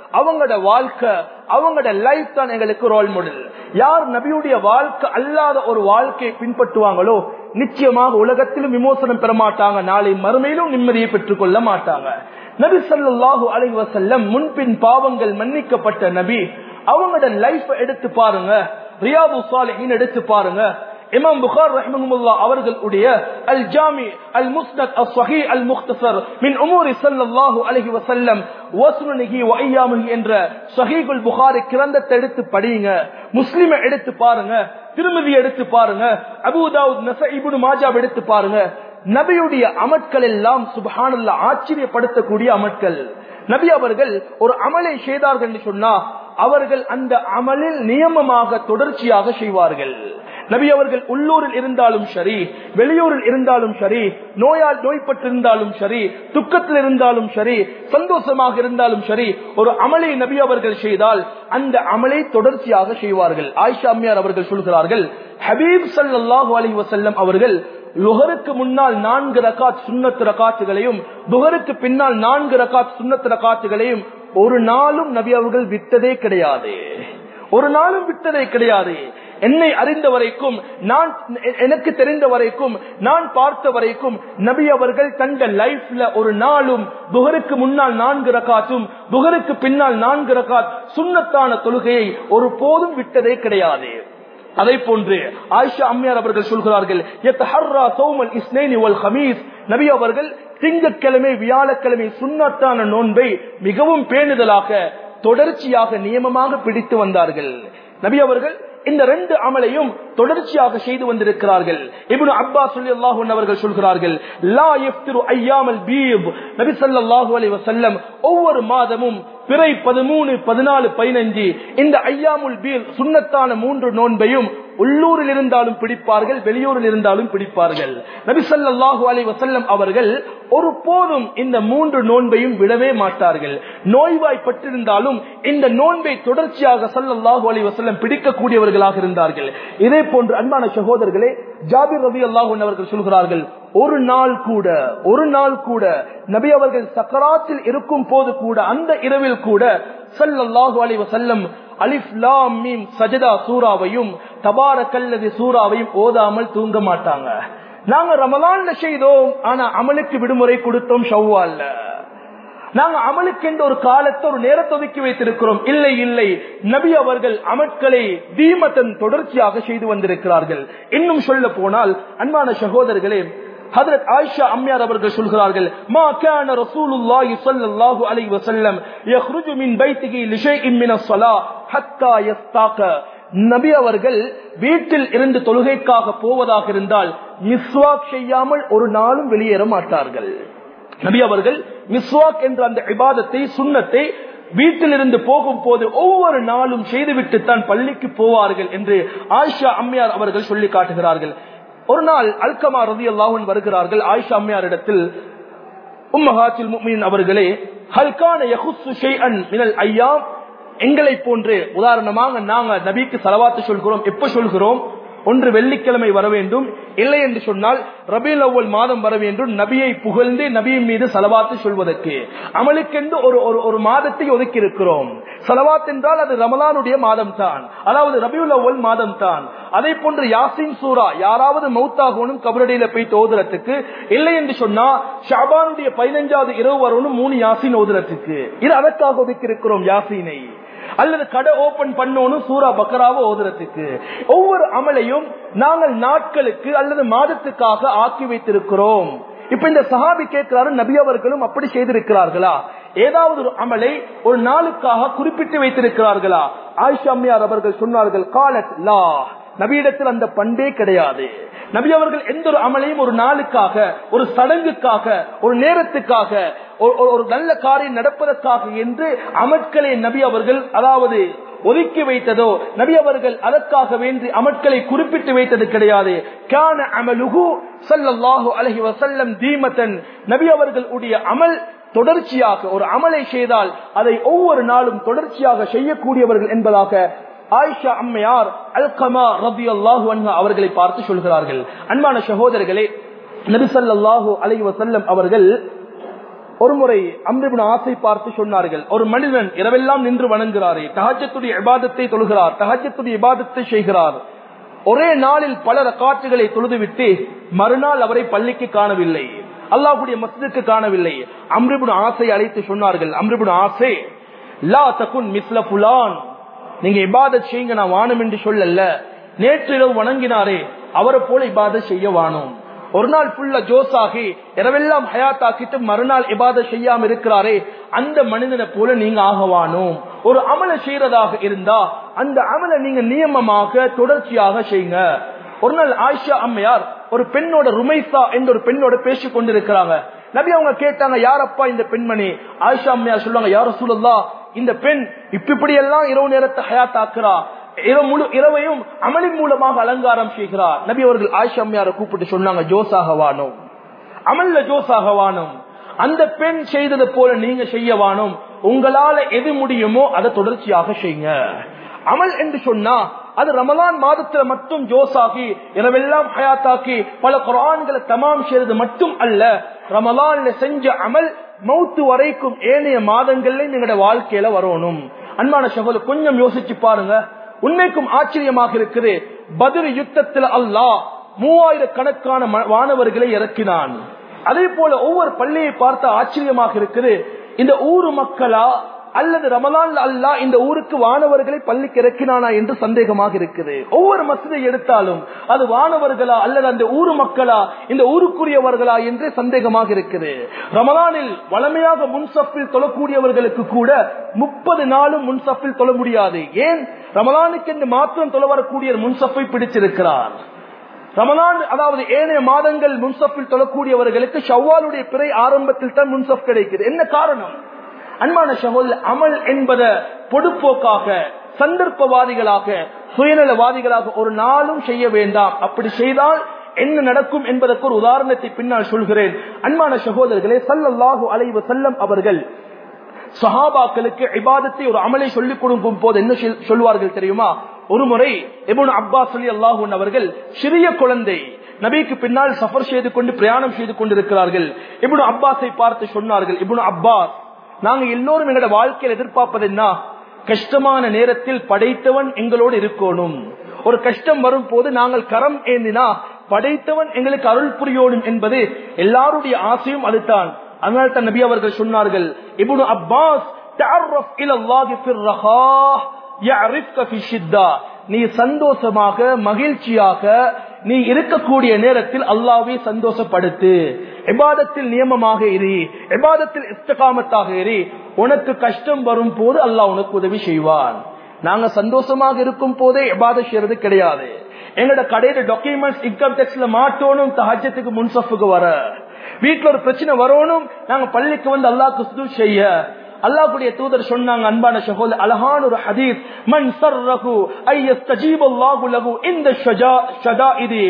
அவங்களோட வாழ்க்கை அவங்களோட லைஃப் தான் எங்களுக்கு ரோல் மாடல். யார் நபியுடைய வாழ்க்கை அல்லாத ஒரு வாழ்க்கையை பின்பற்றுவாங்களோ நிச்சயமாக உலகத்திலும் விமோசனம் பெற மாட்டாங்க, நாளை மறுமையிலும் நிம்மதியை பெற்றுக் கொள்ள மாட்டாங்க. நபி ஸல்லல்லாஹு அலைஹி வஸல்லம் முன்பின் பாவங்கள் மன்னிக்கப்பட்ட நபி. அவங்களோட லைஃப் எடுத்து பாருங்க, ரியாது ஸாலிஹீன் எடுத்து பாருங்க. இமாம் புகாரி ரஹ்மஹுல்லாஹ் அவர்களுடைய அல் ஜாமி அல் முஸ்னத் அஸ் ஸஹீஹ் அல் முக்தஸர் மின் உமூரி ஸல்லல்லாஹு அலைஹி வஸல்லம் வஸ்னுஹி வ அய்யாமிஹி என்ற ஸஹீஹுல் புகாரி கிரந்தத்தை எடுத்து படிங்க. முஸ்லிமை எடுத்து பாருங்க, திருமிதி எடுத்து பாருங்க, Abu Dawud Nasai Ibn Majah எடுத்து பாருங்க. நபியுடைய அமல்கள் எல்லாம் சுப்ஹானல்லாஹ் ஆச்சரியப்படுத்தக்கூடிய அமல்கள். நபி அவர்கள் ஒரு அமலை செய்தார்கள் என்று சொன்னா அவர்கள் அந்த அமலில் நியமமாக தொடர்ச்சியாக செய்வார்கள். நபி அவர்கள் உள்ளூரில் இருந்தாலும் சரி, வெளியூரில் இருந்தாலும் சரி, நோயால் நோய்பட்டிருந்தாலும் சரி, துக்கத்தில் இருந்தாலும் சரி, சந்தோஷமாக இருந்தாலும் சரி, ஒரு அமலை நபி அவர்கள் செய்தால் அந்த அமலை தொடர்ச்சியாக செய்வார்கள். ஆயிஷா அம்மையார் அவர்கள் சொல்கிறார்கள், ஹபீப் ஸல்லல்லாஹு அலைஹி வஸல்லம் அவர்கள் லுஹருக்கு முன்னால் நான்கு ரகாத் சுன்னத் ரகாத்துகளையும் துஹருக்கு பின்னால் நான்கு ரகாத் சுன்னத் ரகாத்துகளையும் ஒரு நாளும் நபி அவர்கள் விட்டதே கிடையாது. ஒரு நாளும் விட்டதே கிடையாது. என்னை அறிந்த வரைக்கும், நான் எனக்கு தெரிந்த வரைக்கும், நான் பார்த்த வரைக்கும் நபி அவர்கள் தந்த லைஃப்ல ஒரு நாளும் துஹருக்கு முன்னால் நான்கு ரகாத்தும் துஹருக்கு பின்னால் நான்கு ரகாத் சுன்னத்தான தொழுகையை ஒரு போதும் விட்டதே கிடையாது. அதை போன்று ஆயிஷா அம்மையார் அவர்கள் சொல்கிறார்கள், யத்தஹர்ரா ஸௌமல் இஸ்னைனி வல் ஹமீஸ். நபி அவர்கள் திங்கட்கிழமை வியாழக்கிழமை சுன்னத்தான நோன்பை மிகவும் பேணுதலாக தொடர்ச்சியாக நியமமாக பிடித்து வந்தார்கள். நபி அவர்கள் இந்த ரெண்டு அமலையும் தொடர்ச்சியாக செய்து வந்திருக்கிறார்கள். இப்னு அப்பாஸ் ரலியல்லாஹு அன்ஹு அவர்கள் சொல்கிறார்கள், லா யஃப்திரு அய்யாமல் பீத். நபி ஸல்லல்லாஹு அலைஹி வஸல்லம் ஒவ்வொரு மாதமும் பிறை பதிமூன்று பதினாலு பதினைந்து இந்த அய்யாமுல் பீத் சுன்னத்தான மூன்று நோன்பையும் உள்ளூரில் இருந்தாலும் பிடிப்பார்கள், வெளியூரில் இருந்தாலும் பிடிப்பார்கள். நபி ஸல்லல்லாஹு அலைஹி வஸல்லம் அவர்கள் ஒரு போதும் இந்த மூன்று நோன்பையும் விடவே மாட்டார்கள். நோய்வாய்ப்பட்டிருந்தாலும் இந்த நோன்பை தொடர்ச்சியாக ஸல்லல்லாஹு அலைஹி வஸல்லம் பிடிக்கக்கூடியவர்களாக இருந்தார்கள். இதே போன்று அன்பான சகோதரர்களே, ஜாபிர் ரலியல்லாஹு அன்ஹு அவர்கள் சொல்கிறார்கள், ஒரு நாள் கூட ஒரு நாள் கூட நபி அவர்கள் சக்கராத்தில் இருக்கும் போது கூட அந்த இரவில் கூட ஸல்லல்லாஹு அலைஹி வஸல்லம் அலிஃப் லாம் மீம் சஜதா சூராவையும் தபாரக்கல்லதி சூராவையும் ஓதாமல் தூங்க மாட்டாங்க. நாங்க ரமலான்ல செய்தோம், ஆனா அமலுக்கு விடுமுறை கொடுத்தோம் ஷவ்வால்ல. நாங்க அமலுக்கு என்ற ஒரு காலத்தை ஒரு நேரத்தை ஒதுக்கி வைத்திருக்கிறோம். இல்லை இல்லை, நபி அவர்கள் அமல்களை தீமத்தன் தொடர்ச்சியாக செய்து வந்திருக்கிறார்கள். இன்னும் சொல்ல போனால் அன்பான சகோதரர்களே, ஹஜ்ரத் ஆயிஷா அம்மையார் அவர்கள் சொல்கிறார்கள், மா கான ரசூலுல்லாஹி ஸல்லல்லாஹு அலைஹி வஸல்லம் யக்ருஜு மின் பைத்திஹி லிஷைஇன் மினஸ் ஸலாஹ் ஹத்தா யஸ்தாக. நபி அவர்கள் வீட்டில் இருந்து தொழுகைக்காக போவதாக இருந்தால் மிஸ்வாக் செய்யாமல் ஒரு நாளும் வெளியேற மாட்டார்கள். நபி அவர்கள் மிஸ்வாக் என்ற அந்த இபாதத்தை சுன்னத்தை வீட்டில் இருந்து போகும் போது ஒவ்வொரு நாளும் செய்துவிட்டு தான் பள்ளிக்கு போவார்கள் என்று ஆயிஷா அம்மையார் அவர்கள் சொல்லி காட்டுகிறார்கள். ஒரு நாள் அல்கமா ரலியல்லாஹு அன்ஹு வருகிறார்கள் ஆயிஷா அம்மையார் இடத்தில், உம்மஹாத்துல் முஃமினீன் அவர்களே, ஹல் கான யஹுஸ்ஸு ஷைஅன் மினல் அய்யாம். எங்களை போன்று உதாரணமாக நாங்க நபிக்கு ஸலவாத் சொல்கிறோம். எப்ப சொல்கிறோம்? ஒன்று வெள்ளிக்கிழமை வர வேண்டும், இல்லை என்று சொன்னால் ரபீல் அவ்வல் மாதம் வர வேண்டும், நபியை புகழ்ந்து நபியின் மீது ஸலவாத் சொல்வதற்கு. அமலுக்கென்று ஒரு ஒரு மாதத்தை ஒதுக்கி இருக்கிறோம். ஸலவாத் என்றால் அது ரமலானுடைய மாதம் தான், அதாவது ரபீல் அவ்வல் மாதம் தான். அதே போன்று யாசின் சூரா யாராவது மௌத்தாகணும் கபரடியில போய் ஓதுறதுக்கு, இல்லை என்று சொன்னா ஷாபானுடைய பதினைஞ்சாவது இரவு வரணும் மூணு யாசின் ஓதுறதுக்கு. இது அதற்காக ஒதுக்கி இருக்கிறோம் யாசீனை. அல்லது கடை ஓபன் பண்ணணும் சூரா பக்கராவை ஓதுறதுக்கு. ஒவ்வொரு அமலையும் நாங்கள் நாட்களுக்கு அல்லது மாதத்துக்காக ஆக்கி வைத்திருக்கிறோம். இப்ப இந்த சஹாபி கேட்கிறாரு, நபி அவர்களும் அப்படி செய்திருக்கிறார்களா? ஏதாவது ஒரு அமலை ஒரு நாளுக்காக குறிப்பிட்டு வைத்திருக்கிறார்களா? ஆயிஷா அம்மையார் அவர்கள் சொன்னார்கள், காலத் லா. நபியிடத்தில் அந்த பண்பே கிடையாது. நபி அவர்கள் எந்த ஒரு அமலையும் ஒரு நாளுக்காக, ஒரு சடங்குக்காக, ஒரு நேரத்துக்காக, ஒரு நல்ல காரியம் நடப்பதற்காக என்று அமட்களை நபி அவர்கள் அதாவது ஒதுக்கி வைத்ததோ, நபி அவர்கள் அதற்காக வேண்டி அமட்களை குறிப்பிட்டு வைத்தது கிடையாது. கான அமலுஹு ஸல்லல்லாஹு அலைஹி வஸல்லம் தீமத்தன். நபி அவர்களுடைய அமல் தொடர்ச்சியாக, ஒரு அமலை செய்தால் அதை ஒவ்வொரு நாளும் தொடர்ச்சியாக செய்யக்கூடியவர்கள் என்பதாக ஆயிஷா அம்மையார் அல்கமா ரலியல்லாஹு அன்ஹா அவர்களை பார்த்து சொல்கிறார்கள். அன்பான சகோதரர்களே, நபி ஸல்லல்லாஹு அலைஹி வஸல்லம் அவர்கள் ஒரு முறை அம்ர் இப்னு ஆஸை பார்த்து சொன்னார்கள், ஒரு மனிதன் இரவெல்லாம் நின்று வணங்குகிறாரே, தஹஜ்ஜுடைய இபாதத்தை தொழுகிறார், தஹஜ்ஜுடைய இபாதத்தை செய்கிறார், ஒரே நாளில் பல ரக்காத்துகளை தொழுதுவிட்டு மறுநாள் அவரை பள்ளிக்கு காணவில்லை, அல்லாஹ்வுடைய மஸ்ஜிதுக்கு காணவில்லை. அம்ர் இப்னு ஆஸை அழைத்து சொன்னார்கள், அம்ர் இப்னு ஆஸே, லா தகுன் மிஸ்ல ஃபுலான், நீங்க இபாதத் செய்யுங்க, நான் வானம் என்று சொல்லல, நேற்று இரவு வணங்கினாரே அவரை போல இபாதத் செய்ய வானோம். ஒரு நாள் ஃபுல்லா ஜோஸாகி இரவெல்லாம் ஹயாத்தாக்கிட்டு மறுநாள் இபாதத் செய்யாம இருக்கிறாரே அந்த மனிதனை போல நீங்க ஆகவானோம். ஒரு அமலை செய்யறதாக இருந்தா அந்த அமலை நீங்க நியமமாக தொடர்ச்சியாக செய்யுங்க. ஒரு நாள் ஆயிஷா அம்மையார் ஒரு பெண்ணோட ருமைசா என்ற ஒரு பெண்ணோட பேசிக் கொண்டிருக்கிறாங்க. நபி அவங்க கேட்டாங்க, யாரப்பா இந்த பெண்மணி? ஆயிஷா அம்மையார் சொல்லுவாங்க, யா ரசூலுல்லாஹ், இந்த பெண் இப்படி எல்லாம் இரவு நேரத்தை ஹயாத்தாக்குறா, இரவையும் அமலின் மூலமாக அலங்காரம் செய்கிறார். நபி அவர்கள் ஆயிஷா அம்மையாரை கூப்பிட்டு சொன்னாங்க, ஜோசாகவானோம், அமல்ல ஜோசாகவானோம், அந்த பெண் செய்தது போல நீங்க செய்யவானோம், உங்களால எது முடியுமோ அதை தொடர்ச்சியாக செய்யுங்க. அமல் என்று சொன்னா அது ரமலான் மாதத்துல மட்டும் ஜோசாகி இரவெல்லாம் ஹயாத்தாக்கி பல குர்ஆன்களை தமாம் செய்யறது மட்டும் அல்ல, ரமலான்ல செஞ்ச அமல் மௌத்து வரைக்கும் ஏனைய மாதங்கள்ல எங்களோட வாழ்க்கையில வரணும். அன்பான சகோதரர், கொஞ்சம் யோசிச்சு பாருங்க, உண்மைக்கும் ஆச்சரியமாக இருக்குது. பத்ர் யுத்தத்தில் அல்லாஹ் மூவாயிரக்கணக்கான வானவர்களை இறக்கினான். அதே போல ஒவ்வொரு பள்ளியை பார்த்த ஆச்சரியமாக இருக்குது. இந்த ஊரு மக்களா அல்லது ரமலான் அல்லாஹ் இந்த ஊருக்கு வானவர்களை பள்ளிக்கு இறக்கினானா என்று சந்தேகமாக இருக்குது. ஒவ்வொரு மஸ்ஜிதை எடுத்தாலும் அது வானவர்களா அல்லது அந்த ஊரு மக்களா, இந்த ஊருக்குரியவர்களா என்று சந்தேகமாக இருக்குது. ரமலானில் வளமையாக முன்சப்பில் தொழக்கூடியவர்களுக்கு கூட முப்பது நாளும் முன்சப்பில் தொழ முடியாது. ஏன்? ரமலானுக்கு என்று மாத்திரம் தொழ வரக்கூடிய முன்சப்பை பிடிச்சிருக்கிறார். ரமலான் அதாவது ஏனைய மாதங்கள் முன்சப்பில் தொழக்கூடியவர்களுக்கு ஷவ்வாலுடைய பிறை ஆரம்பத்தில் தான் முன்சப் கிடைக்குது. என்ன காரணம்? அன்பான சகோதரர், அமல் என்பத பொடுப்போக்காக, சந்தர்ப்பவாதிகளாக, சுயநலவாதிகளாக ஒரு நாளும் செய்ய வேண்டாம். அப்படி செய்தால் என்ன நடக்கும் என்பதற்கு ஒரு உதாரணத்தை பின்னால் சொல்கிறேன். அன்பான சகோதரர்களே, ஸல்லல்லாஹு அலைஹி வஸல்லம் அவர்கள் சஹாபாக்களுக்கு இபாதத்தை ஒரு அமலை சொல்லிக் கொடுக்கும் போது என்ன சொல்வார்கள் தெரியுமா? ஒரு முறை இப்னு அப்பாஸ் ரலியல்லாஹு அன்ஹு அவர்கள் சிறிய குழந்தை நபிக்கு பின்னால் சஃபர் செய்து கொண்டு பிரயாணம் செய்து கொண்டிருக்கிறார்கள். இப்னு அப்பாஸை பார்த்து சொன்னார்கள், இப்னு அப்பாஸ், நாங்க எல்லோரும் எங்களோட வாழ்க்கையில் எதிர்பார்ப்பது என்ன? கஷ்டமான நேரத்தில் படைத்தவன் எங்களோடு இருக்கணும். ஒரு கஷ்டம் வரும் போது நாங்கள் கரம் ஏந்தினா படைத்தவன் எங்களுக்கு அருள் புரியணும் என்பது எல்லாருடைய ஆசையும் அதுதான். அதனால தான் நபி அவர்கள் சொன்னார்கள், இப்னு அப்பாஸ், தஅர்ரஃப் இலல்லாஹி ஃபிர் ரஹா யஅரிஃப்க ஃபி ஷித்தா, நீ சந்தோஷமாக மகிழ்ச்சியாக நீ இருக்கக்கூடிய நேரத்தில் அல்லாஹ்வை சந்தோஷப்படுத்து, இபாதத்தில் நியமமாக இரு, இபாதத்தில் இஸ்திகாமத்தாக இரு, உனக்கு கஷ்டம் வரும் போது அல்லாஹ் உனக்கு உதவி செய்வான். நாங்க சந்தோஷமாக இருக்கும் போதே இபாதத் செய்யறது கிடையாது. எங்களோட கடையில டாக்குமெண்ட்ஸ் இன்கம் டாக்ஸ்ல மாட்டோனும், தஹஜ்ஜுக்கு முன்சஃபுக்கு வர, வீட்டுல ஒரு பிரச்சனை வரணும், நாங்க பள்ளிக்கு வந்து அல்லாஹ்க்கு சுஜூத் செய்ய. அல்லாஹ்வுடைய தூதர் சொன்னாங்க, அன்பான சகோதரர், அழகான ஒரு ஹதீஸ், மன் சர்ரஹு அய்யஸ்தஜீபல்லாஹு லஹு இந்த ஷஜாஇதி.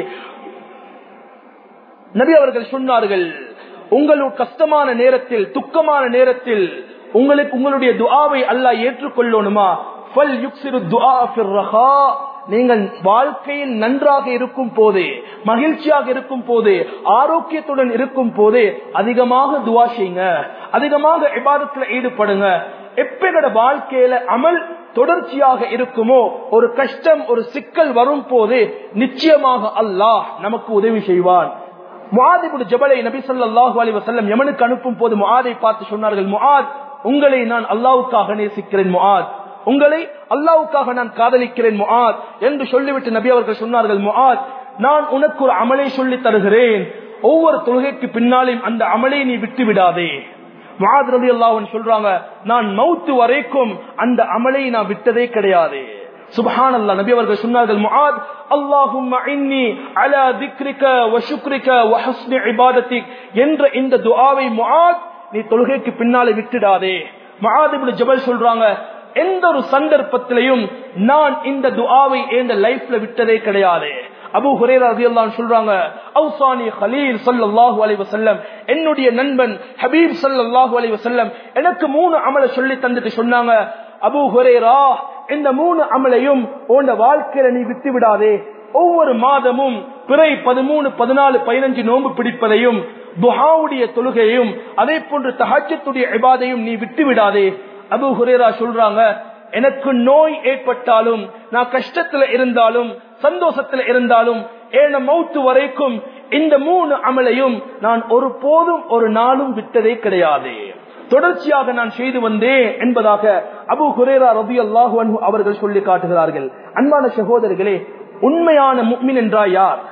நபி அவர்கள் சொன்னார்கள், உங்களுடைய கஷ்டமான நேரத்தில், துக்கமான நேரத்தில் உங்களுக்கு உங்களுடைய துஆவை அல்லாஹ் ஏற்றுக்கொள்ளணுமா? ஃபல் யுக்ஸிரு துஆ ஃபிர் ரஹா, நீங்கள் வாழ்க்கையில் நன்றாக இருக்கும் போது, மகிழ்ச்சியாக இருக்கும் போது, ஆரோக்கியத்துடன் இருக்கும் போது அதிகமாக துஆ செய்யுங்க, அதிகமாக இபாதத்துல ஈடுபடுங்க. எப்ப எங்களோட வாழ்க்கையில அமல் தொடர்ச்சியாக இருக்குமோ, ஒரு கஷ்டம் ஒரு சிக்கல் வரும் போது நிச்சயமாக அல்லாஹ் நமக்கு உதவி செய்வான். முஆத் இப்னு ஜபலை நபி ஸல்லல்லாஹு அலைஹி வஸல்லம் யமனுக்கு அனுப்பும் போது முஆதை பார்த்து சொன்னார்கள், முஆத், உங்களை நான் அல்லாஹ்வுக்காக நேசிக்கிறேன், முஆத், உங்களை அல்லாஹ்வுக்காக நான் காதலிக்கிறேன் முஆத் என்று சொல்லிவிட்டு நபி அவர்கள் சொன்னார்கள், முஆத், நான் உனக்கு ஒரு அமலை சொல்லி தருகிறேன், ஒவ்வொரு தொழுகைக்கு பின்னாலும் அந்த அமலை நீ விட்டு விடாதே. முஆத் ரலியல்லாஹு அன்ஹு சொல்றாங்க, நான் மௌத் வரைக்கும் அந்த அமலை நான் விட்டதே கிடையாது. சுப்ஹானல்லாஹ். நபி அவர்கள் சொன்னார்கள், முஆத், அல்லாஹும்ம இன்னி அலா திக்ரிக வ ஷுக்ரிக வ ஹுஸ்னி இபாதத்திக் என்ற இந்த துஆவை முஆத் நீ தொழுகைக்கு பின்னாலே விட்டுடாதே. முஆத் இப்னு ஜபல் சொல்றாங்க, எந்த ஒரு சந்தர்ப்பத்திலையும் நான் இந்த துஆவை என் லைஃப்ல விட்டதே கிடையாது. அபூ ஹுரைரா ரலியல்லாஹு அன்ஹு சொல்றாங்க, அவ்சானி கலீல் ஸல்லல்லாஹு அலைஹி வஸல்லம், என்னுடைய நண்பன் ஹபீப் ஸல்லல்லாஹு அலைஹி வஸல்லம் எனக்கு மூணு அமலை சொல்லி தந்துட்டு சொன்னாங்க, அபூ ஹுரைரா, இந்த மூணு அமலையும் உன் வாழ்க்கையில நீ விட்டு விடாதே. ஒவ்வொரு மாதமும் பிறை பதிமூணு பதினாலு பதினஞ்சு நோன்பு பிடிப்பதையும், துஹாவுடைய தொழுகையும் அதே போன்று தஹஜ்ஜுடைய இபாதையும் நீ விட்டு விடாதே. அபூ ஹுரைரா சொல்றாங்க, எனக்கு நோய் ஏற்பட்டாலும், நான் கஷ்டத்துல இருந்தாலும், சந்தோஷத்துல இருந்தாலும், ஏன மௌத்து வரைக்கும் இந்த மூணு அமலையும் நான் ஒரு போதும் ஒரு நாளும் விட்டதே கிடையாது, தொடர்ச்சியாக நான் செய்து வந்தேன் என்பதாக அபூ ஹுரைரா ரலியல்லாஹு அன்ஹு அவர்கள் சொல்லி காட்டுகிறார்கள். அன்பான சகோதரர்களே, உண்மையான முஃமின் என்றால் யார்?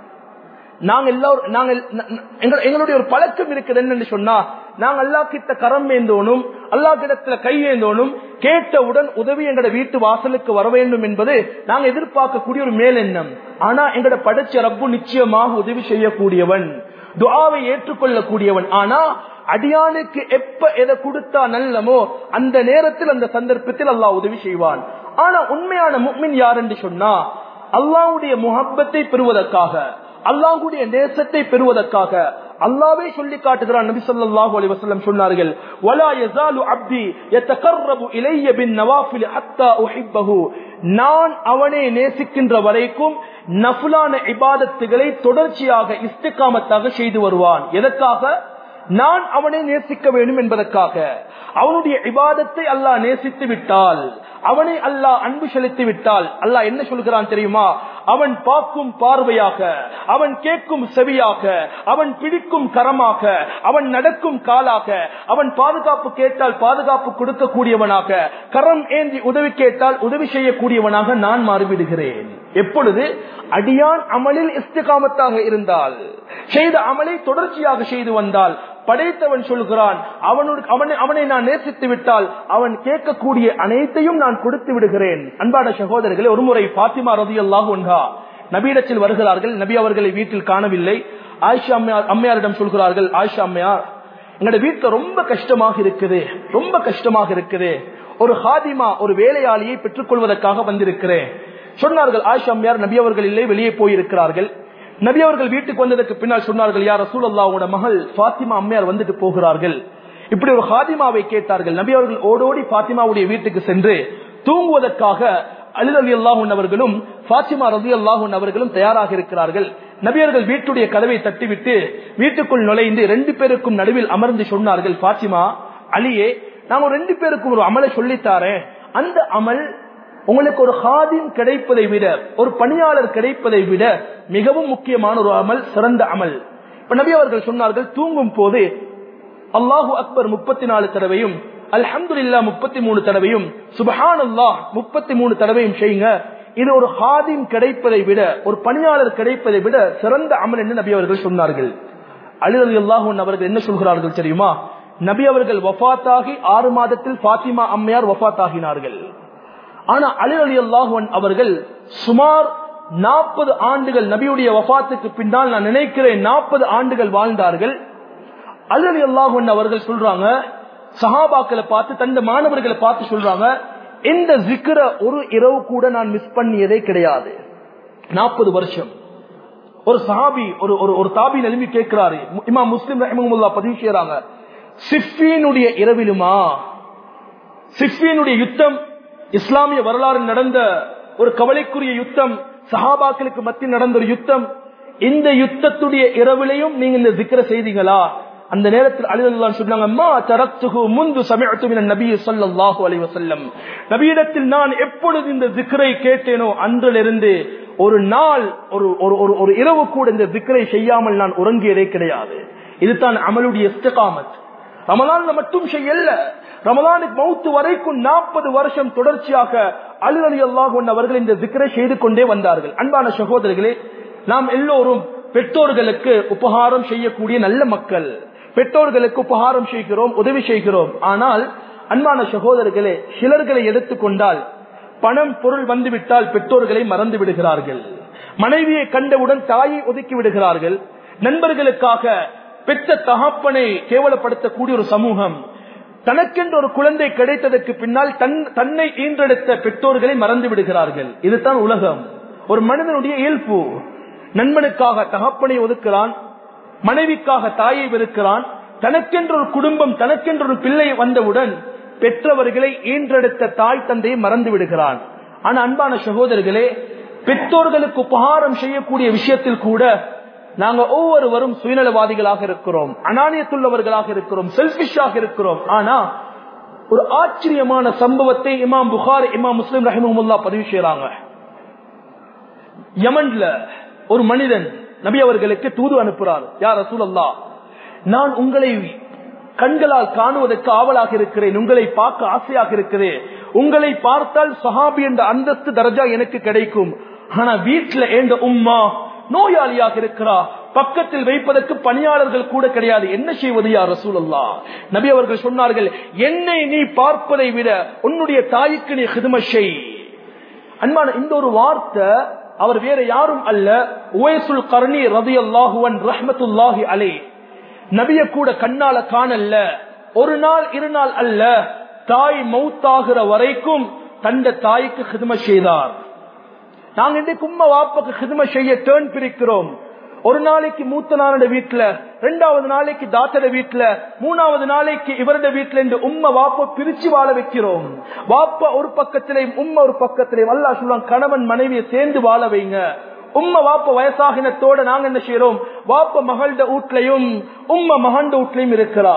நாங்க எல்லாரும் நாங்கள் எங்களுடைய ஒரு பழக்கம் இருக்குது என்னன்னு சொன்னா, நாங்க அல்லாஹ் கிட்ட கரம் வேந்தோனும், அல்லாஹ் கிடத்துல கை வேந்தோனும், கேட்டவுடன் உதவி எங்கட வீட்டு வாசலுக்கு வர வேண்டும் என்பது நாங்க எதிர்பார்க்கக்கூடிய ஒரு மேலெண்ணம். ஆனா எங்கட படைச்ச ரப்பு நிச்சயமாக உதவி செய்யக்கூடியவன், துஆவை ஏற்றுக்கொள்ளக்கூடியவன். ஆனா அடியானுக்கு எப்ப எதை கொடுத்தா நல்லமோ அந்த நேரத்தில் அந்த சந்தர்ப்பத்தில் அல்லாஹ் உதவி செய்வான். ஆனா உண்மையான முஃமின் யார் என்று சொன்னா, அல்லாஹ்வுடைய முஹப்பத்தை பெறுவதற்காக, அல்லாஹ்வுடைய நேசத்தை பெறுவதற்காக அல்லாஹ்வே சொல்லி காட்டுகிறான். நபி ஸல்லல்லாஹு அலைஹி வஸல்லம் சொன்னார்கள், வலா யஸாலு அப்தி யதகர்ரபு இலைய பின் நவாஃபில் ஹத்தா உஹிப்பஹு, நான் அவனை நேசிக்கின்ற வரைக்கும் நஃபிலான இபாதத்துகளை தொடர்ச்சியாக இஸ்திகாமத்தாக செய்து வருவான். எதற்காக? நான் அவனை நேசிக்க வேண்டும் என்பதற்காக. அவனுடைய இபாதத்தை அல்லாஹ் நேசித்து விட்டால், அவனை அல்லாஹ் அன்பு செலுத்தி விட்டால் அல்லாஹ் என்ன சொல்கிறான் தெரியுமா? அவன் பார்க்கும் பார்வையாக, அவன் கேட்கும் செவியாக, அவன் பிடிக்கும் கரமாக, அவன் நடக்கும் காலாக, அவன் பாதுகாப்பு கேட்டால் பாதுகாப்பு கொடுக்கக்கூடியவனாக, கரம் ஏந்தி உதவி கேட்டால் உதவி செய்யக்கூடியவனாக நான் மாறிவிடுகிறேன். எப்பொழுது அடியான் அமலில் இஸ்திகாமத்தாக இருந்தால், செய்த அமலை தொடர்ச்சியாக செய்து வந்தால், படைத்தவன் சொல்கிறான், அவனுக்கு அவனை நான் நேசித்து விட்டால் அவன் கேட்கக்கூடிய அனைத்தையும் நான் கொடுத்து விடுகிறேன். அன்பான சகோதரர்களே, ஒருமுறை ஃபாத்திமா ரலியல்லாஹு அன்ஹா நபியிடத்தில் வருகிறார்கள். நபி அவர்களை வீட்டில் காணவில்லை. ஆயிஷா அம்மையாரிடம் சொல்கிறார்கள், ஆயிஷா அம்மையார், எங்களோட வீட்டுல ரொம்ப கஷ்டமாக இருக்குது, ரொம்ப கஷ்டமாக இருக்குது, ஒரு ஹாதிமா ஒரு வேலையாளியை பெற்றுக் கொள்வதற்காக வந்திருக்கிறேன் சொன்னார்கள். ஆயிஷா அம்மையார், நபி அவர்கள் இல்லை, வெளியே போயிருக்கிறார்கள். நபி அவர்கள் வீட்டுக்கு வந்ததற்கு பின்னால் சொன்னார்கள், யா ரசூலல்லாஹ்வோட மகள் ஃபாத்திமா அம்மையார் வந்துட்டு போகிறார்கள். இப்படி ஒரு ஹாதிமாவை கேட்டார்கள். நபி அவர்கள் ஓடோடி ஃபாத்திமாவுடைய வீட்டுக்கு சென்று தூங்குவதற்காக அலி ரலியல்லாஹு அன்ஹு அவர்களும் ஃபாத்திமா ரலியல்லாஹு அன்ஹா அவர்களும் தயாராக இருக்கிறார்கள். நபி அவர்கள் வீட்டுடைய கதவை தட்டிவிட்டு வீட்டுக்குள் நுழைந்து ரெண்டு பேருக்கும் நடுவில் அமர்ந்து சொன்னார்கள், ஃபாத்திமா, அலியே, நான் ரெண்டு பேருக்கும் ஒரு அமலை சொல்லித்தாரேன். அந்த அமல் உங்களுக்கு ஒரு ஹாதிம் கிடைப்பதை விட, ஒரு பணியாளர் கிடைப்பதை விட மிகவும் முக்கியமான ஒரு அமல், சிறந்த அமல். இப்ப நபி அவர்கள் சொன்னார்கள், தூங்கும் போது அல்லாஹு அக்பர் முப்பத்தி நாலு தடவையும், அல்ஹம்துலில்லாஹ் முப்பத்தி மூணு தடவையும், சுப்ஹானல்லாஹ் முப்பத்தி மூணு தடவையும் செய்யுங்க. இது ஒரு ஹாதிம் கிடைப்பதை விட, ஒரு பணியாளர் கிடைப்பதை விட சிறந்த அமல் என்று நபி அவர்கள் சொன்னார்கள். அலி ரலியல்லாஹு அன்ஹு அவர்கள் என்ன சொல்கிறார்கள் தெரியுமா? நபி அவர்கள் வஃபாத்தாகி ஆறு மாதத்தில் ஃபாத்திமா அம்மையார் வஃபாத்தாகினார்கள். ஆனா அலி ரலியல்லாஹு அன்ஹு அவர்கள் சுமார் நாற்பது ஆண்டுகள் நபியுடைய வஃபாத்துக்கு பின்னால், நான் நினைக்கிறேன் நாற்பது ஆண்டுகள் வாழ்ந்தார்கள். அலி ரலியல்லாஹு அன்ஹு அவர்கள் சொல்றாங்க, சஹாபாக்களை பார்த்து, தந்த மாணவர்களை பார்த்து சொல்றாங்க, இந்த ஜிக்ர ஒரு இரவு கூட நான் மிஸ் பண்ணியதே கிடையாது. நாற்பது வருஷம். ஒரு சஹாபி ஒரு ஒரு தாபி எழுப்பி கேட்கிறாரு, இமாம் முஸ்லிம் ரஹிமஹுல்லாஹ் பதிவு செய்யறாங்க, சிஃபீனுடைய இரவிலுமா? சிஃபீனுடைய யுத்தம் இஸ்லாமிய வரலாறு நடந்த ஒரு கவலைக்குரிய யுத்தம், சஹாபாக்களுக்கு மத்தியில் நடந்த ஒரு யுத்தம். இந்த யுத்தத்துடைய இரவிலையும் நீங்க இந்த ஜிக்ர செய்தீங்களா? அந்த நேரத்தில் அலி ரலியல்லாஹு சொன்னாங்க, மா தரக்துஹு முந்து சமிஅது மினன் நபி ஸல்லல்லாஹு அலைஹி வஸல்லம், நபியிடத்தில் நான் எப்பொழுது இந்த ஜிக்ரை கேட்டேனோ அன்றிலிருந்து ஒரு நாள் ஒரு ஒரு ஒரு இரவு கூட இந்த ஜிக்ரை செய்யாமல் நான் உறங்கியதே கிடையாது. இதுதான் அமலுடைய இஸ்திகாமத். ரமலான்ல மட்டும் செய்யல, ரமலானுக்கு மௌத்து வரைக்கும் நாற்பது வருஷம் தொடர்ச்சியாக அலி ரலியல்லாஹு அன்ஹு அவர்கள் இந்த ஜிக்ரை செய்து கொண்டே வந்தார்கள். அன்பான சகோதரர்களே, நாம் எல்லோரும் பெற்றோர்களுக்கு உபகாரம் செய்யக்கூடிய நல்ல மக்கள், பெற்றோர்களுக்கு உபகாரம் செய்கிறோம், உதவி செய்கிறோம். ஆனால் அன்பான சகோதரர்களே, சிலர்களை எடுத்துக்கொண்டால் பணம் பொருள் வந்துவிட்டால் பெற்றோர்களை மறந்து விடுகிறார்கள், மனைவியை கண்டவுடன் தாயை ஒதுக்கி விடுகிறார்கள், நண்பர்களுக்காக பெற்ற தகப்பனை கேவலப்படுத்தக்கூடிய ஒரு சமூகம், தனக்கென்று ஒரு குழந்தை கிடைத்ததற்கு பின்னால் தன் தன்னை ஈன்றெடுத்த பெற்றோர்களை மறந்து விடுகிறார்கள். இதுதான் உலகம், ஒரு மனிதனுடைய இயல்பு. நண்பனுக்காக தகப்பனை ஒதுக்கிறான், மனைவிக்காக தாயை வெறுக்கிறான், தனக்கென்று ஒரு குடும்பம், தனக்கென்று ஒரு பிள்ளை வந்தவுடன் பெற்றவர்களை ஈன்றெடுத்த தாய் தந்தையை மறந்து விடுகிறான். ஆனா அன்பான சகோதரர்களே, பெற்றோர்களுக்கு உபகாரம் செய்யக்கூடிய விஷயத்தில் கூட நாங்க ஒவ்வொருவரும் சுயநலவாதிகளாக இருக்கிறோம், அனானியத்துள்ளவர்களாக இருக்கிறோம், செல்பிஷாக இருக்கிறோம். ஆனா ஒரு ஆச்சரியமான சம்பவத்தை இமாம் புகாரி இமாம் முஸ்லிம் ரஹிமஹுல்லாஹ் பதிவு செய்றாங்க. யமன்ல ஒரு மனிதன் நபி அவர்களுக்கு தூது அனுப்புறார். யா ரசூலல்லாஹ், நான் உங்களை கண்களால் காணுவதற்கு ஆவலாக இருக்கிறேன், உங்களை பார்க்க ஆசையாக இருக்கிறேன், உங்களை பார்த்தால் சஹாபி என்ற அந்தஸ்து தரஜா எனக்கு கிடைக்கும். ஆனா வீட்டுல என்ற உம்மா நோயாளியாக இருக்கிறா, பக்கத்தில் வைப்பதற்கு பணியாளர்கள் கூட கிடையாது, என்ன செய்வது யா ரசூலல்லாஹ்? நபி அவர்கள் சொன்னார்கள், என்னை நீ பார்ப்பதை விட உன்னுடைய தாய்க்கு நீ ஹிதுமத் செய். அன்பான இந்த ஒரு வார்த்தை அவர் வேற யாரும் அல்ல, உவைசுல் கர்னி ரலியல்லாஹு அன்ஹு ரஹ்மத்துல்லாஹி அலைஹி. நபிய கூட கண்ணால காணல்ல, ஒரு நாள் இரு நாள் அல்ல, தாய் மௌத்தாகிற வரைக்கும் தந்த தாய்க்கு ஹிதுமத் செய்தார். நாங்க இன்றைக்கு உம்மா வாப்பாக்கு ஹிதுமத் செய்ய டேர்ன் பிரிக்கிறோம். ஒரு நாளைக்கு மூத்த நாளோட வீட்டுல, ரெண்டாவது நாளைக்கு தாத்தட வீட்டுல, மூணாவது நாளைக்கு இவருடைய வீட்டுல என்று உம்மா வாப்பா பிரிச்சு வாழ வைக்கிறோம். வாப்பா ஒரு பக்கத்திலையும் உம்மா ஒரு பக்கத்திலையும். அல்லாஹ் சொல்றான், கணவன் மனைவியை சேர்ந்து வாழ வைங்க. உம்மா வாப்ப வயசாகினத்தோட நாங்க என்ன செய்யறோம், வாப்ப மகள்ட வீட்லயும் உம்மா மகண்ட வீட்லயும் இருக்கிறா.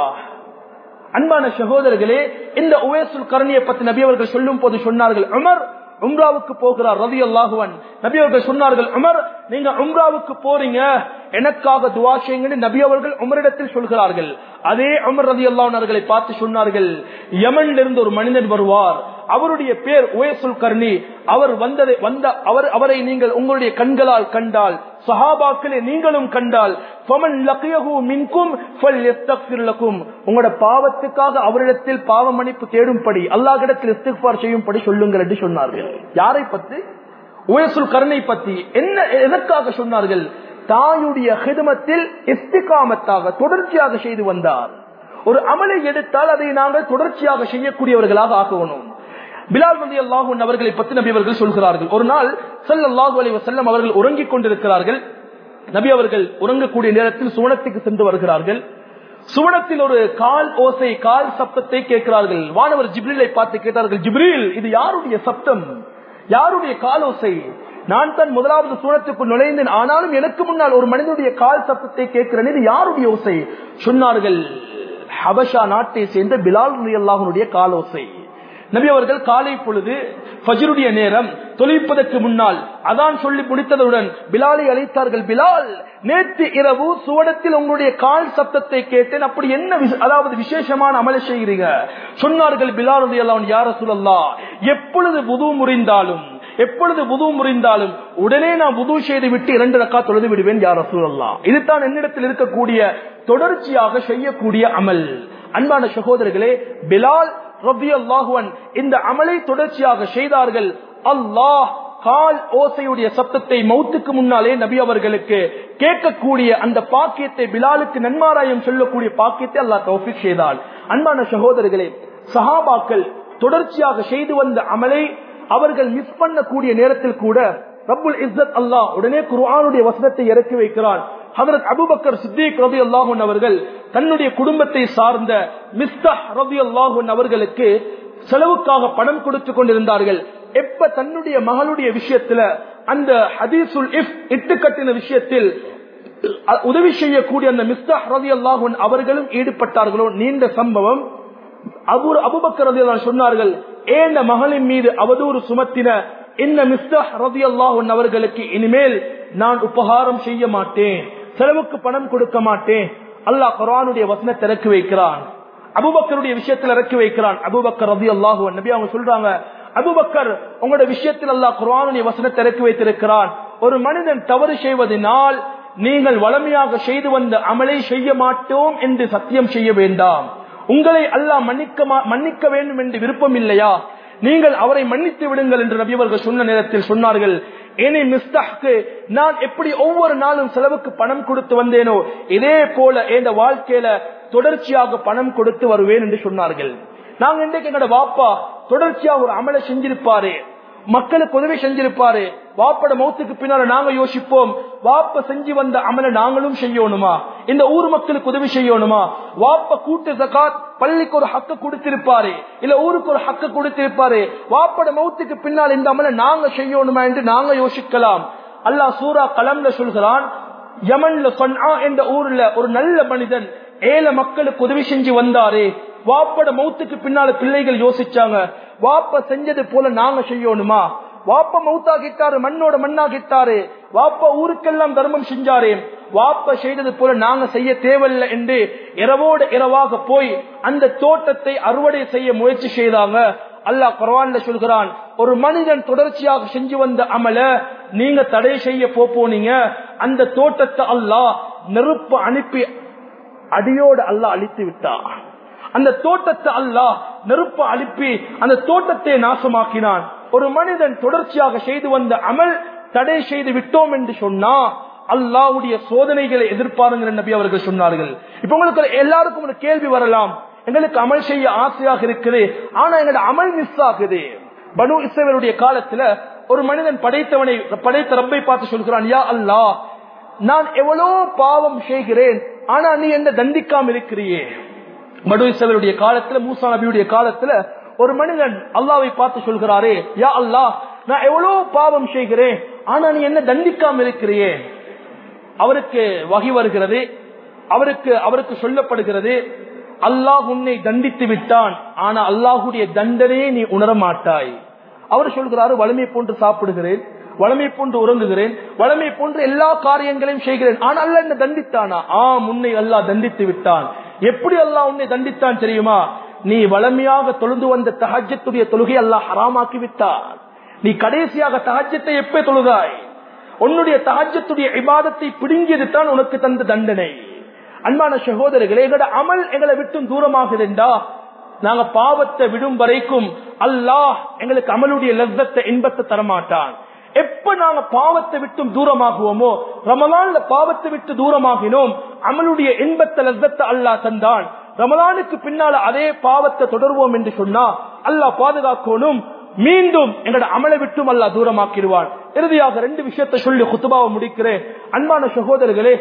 அன்பான சகோதரர்களே, இந்த உவைசுல் கர்னியை பத்தி நபி அவர்கள் சொல்லும் போது சொன்னார்கள், உமர் உம்ராவுக்கு போகிறார் ரலியல்லாஹு அன்ஹு. நபி அவர்கள் சொன்னார்கள், உமர் நீங்க உம்ராவுக்கு போறீங்க, எனக்காக துஆ செய்யுங்கன்னு நபி அவர்கள் உமரிடத்தில் சொல்கிறார்கள். அதே உமர் ரலியல்லாஹு அன்ஹு அவர்களை பார்த்து சொன்னார்கள், யமன்ல இருந்து ஒரு மனிதன் வருவார், அவருடைய பேர் உவைசுல் கர்னி. அவர் வந்ததை வந்த அவர் அவரை நீங்கள் உங்களுடைய கண்களால் கண்டால், சஹாபாக்களே நீங்களும் கண்டால், ஃபமன் லகியஹு மின்கும் ஃபல்யஸ்தக்ஃபிர் லகும், உங்களுடைய பாவத்துக்காக அவரிடத்தில் பாவ மன்னிப்பு தேடும்படி, அல்லாஹ்விடத்தில் இஸ்திக்ஃபார் செய்யும்படி சொல்லுங்கள் என்று சொன்னார்கள். யாரை பத்தி? உவைசுல் கர்னை பத்தி. என்ன எதற்காக சொன்னார்கள்? தாயுடைய ஹிதமத்தில் இஸ்திகாமத்தாக தொடர்ச்சியாக செய்து வந்தார். ஒரு அமலை எடுத்தால் அதை நாங்கள் தொடர்ச்சியாக செய்யக்கூடியவர்களாக ஆக்கணும். பிலால் ரலியல்லாஹு அன்ஹு அவர்களை பற்றி நபி அவர்கள் சொல்கிறார்கள், ஒரு நாள் ஸல்லல்லாஹு அலைஹி வஸல்லம் அவர்கள் உறங்கிக் கொண்டிருக்கிறார்கள். நபி அவர்கள் உறங்கக்கூடிய நேரத்தில் சுவனத்துக்கு சென்று வருகிறார்கள். சுவனத்தில் ஒரு கால் ஓசை, கால் சப்தத்தை கேட்கிறார்கள். வானவர் ஜிப்ரீலை பார்த்து கேட்டார்கள், ஜிப்ரீல் இது யாருடைய சப்தம், யாருடைய கால் ஓசை? நான் தான் முதலாவது சூனத்துக்குள் நுழைந்தேன், ஆனாலும் எனக்கு முன்னால் ஒரு மனிதனுடைய கால் சப்தத்தை கேட்கிறேன், இது யாருடைய ஓசை? சொன்னார்கள், ஹபஷா நாட்டை சேர்ந்த பிலால் ரலியல்லாஹு அன்ஹுடைய கால் ஓசை. நபி அவர்கள் காலை பொழுது ஃபஜ்ருடைய நேரம் தொழுவிப்பதற்கு முன்னால் அதான் சொல்லி முடித்ததுடன் பிலாலை அழைத்தார்கள். பிலால், நேற்று இரவு சுவனத்தில் உங்களுடைய கால் சப்தத்தை கேட்டேன், அப்படி என்ன அதாவது விசேஷமான அமலை செய்கிறீங்க? சொன்னார்கள் பிலால் ரலியல்லாஹு அன்ஹு, யா ரசூலல்லாஹ், எப்பொழுது வுது முறிந்தாலும் எப்பொழுது வுது முறிந்தாலும் உடனே நான் வுது செய்து விட்டு இரண்டு ரக்காத் தொழுது விடுவேன் யா ரசூலல்லாஹ். இதுதான் என்னிடத்தில் இருக்கக்கூடிய தொடர்ச்சியாக செய்யக்கூடிய அமல். அன்பான சகோதரர்களே, பிலால் ரலியல்லாஹு அன்ஹு இந்த அமலை தொடர்ச்சியாக செய்தார்கள். அல்லாஹ் கால் ஓசையுடைய சத்தத்தை மௌத்துக்கு முன்னாலே நபி அவர்களுக்கு கேட்கக்கூடிய அந்த பாக்கியத்தை, பிலாலுக்கு நன்மாராயம் சொல்லக்கூடிய பாக்கியத்தை அல்லாஹ் தௌஃபீக் செய்தார். அன்பான சகோதரர்களே, சஹாபாக்கள் தொடர்ச்சியாக செய்து வந்த அமலை அவர்கள் மிஸ் பண்ணக்கூடிய நேரத்தில் கூட ரப்புல் இஸ்ஸத் அல்லாஹ் உடனே குர்ஆனுடைய வசனத்தை இறக்கி வைக்கிறான். ஹஜ்ரத் அபூபக்கர் சித்திக் ரலியல்லாஹு அன்ஹு அவர்கள் தன்னுடைய குடும்பத்தை சார்ந்த மிஸ்தஹ் ரலியல்லாஹு அன்ஹு அவர்களுக்கு செலவுக்காக பணம் கொடுத்து கொண்டிருந்தார்கள். எப்ப தன்னுடைய மகளுடைய விஷயத்துல அந்த ஹதீசுல் இஃப் இட்டுக்கட்டின விஷயத்தில் உதவி செய்யக்கூடிய அந்த மிஸ்தஹ் ரலியல்லாஹு அன்ஹு அவர்களும் ஈடுபட்டார்களோ, நீண்ட சம்பவம். அபூ அபூபக்கர் ரலியல்லாஹு அன்ஹு சொன்னார்கள், ஏன் மகளின் மீது அவதூறு சுமத்தின இந்த மிஸ்தஹ் ரலியல்லாஹு அன்ஹு அவர்களுக்கு இனிமேல் நான் உபகாரம் செய்ய மாட்டேன், செலவுக்கு பணம் கொடுக்க மாட்டேன். அல்லாஹ் குர்ஆனுடைய வசனத்தை இறக்கி வைக்கிறான், அபூபக்கருடைய விஷயத்தில் இறக்கி வைக்கிறான். அபூபக்கர் ரலியல்லாஹு அன்ஹு நபி அவங்க சொல்றாங்க, அபூபக்கர் உங்களுடைய விஷயத்தில் அல்லாஹ் குர்ஆனுடைய வசனத்தை இறக்கி வைத்திருக்கிறான். ஒரு மனிதன் தவறு செய்வதனால் நீங்கள் வளமையாக செய்து வந்த அமலை செய்ய மாட்டோம் என்று சத்தியம் செய்ய வேண்டாம். உங்களை அல்லாஹ் மன்னிக்க மன்னிக்க வேண்டும் என்று விருப்பம் இல்லையா? நீங்கள் அவரை மன்னித்து விடுங்கள் என்று நபி அவர்கள் சொன்ன நேரத்தில் சொன்னார்கள், இனி மிஸ்தஹ்க்கு நான் எப்படி ஒவ்வொரு நாளும் செலவுக்கு பணம் கொடுத்து வந்தேனோ இதே போல என் வாழ்க்கையில தொடர்ச்சியாக பணம் கொடுத்து வருவேன் என்று சொன்னார்கள். நாங்க இன்றைக்கு எங்களோட வாப்பா தொடர்ச்சியாக ஒரு அமலை செஞ்சிருப்பாரு, மக்களுக்கு உதவி செஞ்சிருப்பாரு. வாப்பட மௌத்துக்கு பின்னால நாங்க யோசிப்போம், வாப்ப செஞ்சு வந்த அமலை நாங்களும் செய்யணுமா, இந்த ஊர் மக்களுக்கு உதவி செய்யணுமா? வாப்ப கூட்டு ஜகாத் பள்ளிக்கு ஒரு ஹக்க கொடுத்திருப்பாரு, இல்ல ஊருக்கு ஒரு ஹக்க கொடுத்திருப்பாரு, வாப்பட மௌத்துக்கு பின்னால் இந்த அமலை நாங்க செய்யணுமா என்று நாங்க யோசிக்கலாம். அல்லாஹ் சூரா கலம்ல சொல்கிறான், யமன்ல சன்ஆ என்ற ஊர்ல ஒரு நல்ல மனிதன் ஏழை மக்களுக்கு உதவி செஞ்சு வந்தாரே. வாப்பட மௌத்துக்கு பின்னால பிள்ளைகள் யோசிச்சாங்க, வாப்ப செஞ்சது போல நாங்க செய்யணுமா? வாப்ப மௌத்தாகிட்டாரு, மண்ணோட மண்ணாகிட்டாரு, வாப்ப ஊருக்கெல்லாம் தர்மம் செஞ்சாரே, வாப்ப செய்தது போல நாங்க செய்ய தேவையில்லை என்று இரவோட இரவாக போய் அந்த தோட்டத்தை அறுவடை செய்ய முயற்சி செய்தாங்க. அல்லாஹ் குர்ஆன்ல சொல்கிறான், ஒரு மனிதன் தொடர்ச்சியாக செஞ்சு வந்த அமல நீங்க தடை செய்ய போனீங்க, அந்த தோட்டத்தை அல்லாஹ் நெருப்பு அனுப்பி அடியோடு அல்லாஹ் அழித்து விட்டான். அந்த தோட்டத்தை அல்லாஹ் நெருப்பு அனுப்பி அந்த தோட்டத்தை நாசமாக்கினான். ஒரு மனிதன் தொடர்ச்சியாக செய்து வந்த அமல் தடை செய்து விட்டோம் என்று சொன்னா அல்லாஹ்வுடைய சோதனைகளை எதிர்பாருங்க நபி அவர்கள் சொன்னார்கள். இப்ப உங்களுக்கு எல்லாருக்கும் ஒரு கேள்வி வரலாம், எங்களுக்கு அமல் செய்ய ஆசையாக இருக்குது, ஆனா எங்களோட அமல் மிஸ் ஆகுது. பனு இஸ்ரவேலுடைய காலத்துல ஒரு மனிதன் படைத்தவனை படைத்த ரப்பை பார்த்து சொல்கிறான், யா அல்லாஹ், நான் எவ்வளவு பாவம் செய்கிறேன், ஆனா நீ என்ன தண்டிக்காம இருக்கிறியே. பனு இஸ்ரவேலுடைய காலத்துல, மூசா நபியுடைய காலத்துல ஒரு மனிதன் அல்லாஹ்வை பார்த்து சொல்கிறாரே, யா அல்லாஹ், நான் எவ்வளவு பாவம் செய்கிறேன், ஆனா நீ என்ன தண்டிக்காம இருக்கிறியே. அவருக்கு வகி வருகிறது, அவருக்கு அவருக்கு சொல்லப்படுகிறது, அல்லாஹ் உன்னை தண்டித்து விட்டான், ஆனா அல்லாஹுடைய தண்டனையை நீ உணர மாட்டாய். அவர் சொல்கிறாரு, வலிமை போன்று சாப்பிடுகிறேன், வலிமை போன்று உறங்குகிறேன், வலிமை போன்று எல்லா காரியங்களையும் செய்கிறேன், ஆனா அல்லாஹ் என்ன தண்டித்தானா? ஆம், உன்னை அல்லாஹ் தண்டித்து விட்டான். எப்படி அல்லாஹ் உன்னை தண்டித்தான் தெரியுமா? நீ வலிமையாக தொழுந்து வந்த தஹஜ்ஜுடைய தொழுகை அல்லாஹ் ஹராமாக்கி விட்டான். நீ கடைசியாக தஹஜ்ஜத்தை எப்ப தொழுதாய்? உன்னுடைய தஹஜ்ஜுடைய இபாதத்தை பிடுங்கியது தான் உனக்கு தந்த தண்டனை. அன்பான சகோதரர்களே, எங்களோட அமல் எங்களை விட்டு தூரமாகுதுண்டா, நாங்க பாவத்தை விடும் வரைக்கும் அல்லாஹ் எங்களுக்கு அமலுடைய லஸ்ஸத்தை இன்பத்தை தரமாட்டான். எப்ப நாங்க பாவத்தை விட்டும் தூரமாகுவோமோ, ரமலான்ல பாவத்தை விட்டு தூரமாகினோம், அமலுடைய இன்பத்தை லஸ்ஸத்தை அல்லாஹ் தந்தான். ரமலானுக்கு பின்னால அதே பாவத்தை தொடர்வோம் என்று சொன்னா அல்லாஹ் பாதுகாக்கணும், மீண்டும் எங்களோட அமலை விட்டும் அல்லாஹ் தூரமாக்கிடுவான். இறுதியாக ரெண்டு விஷயத்தை சொல்லி குத்துபாவை முடிக்கிறேன். அன்பான சகோதரர்களே,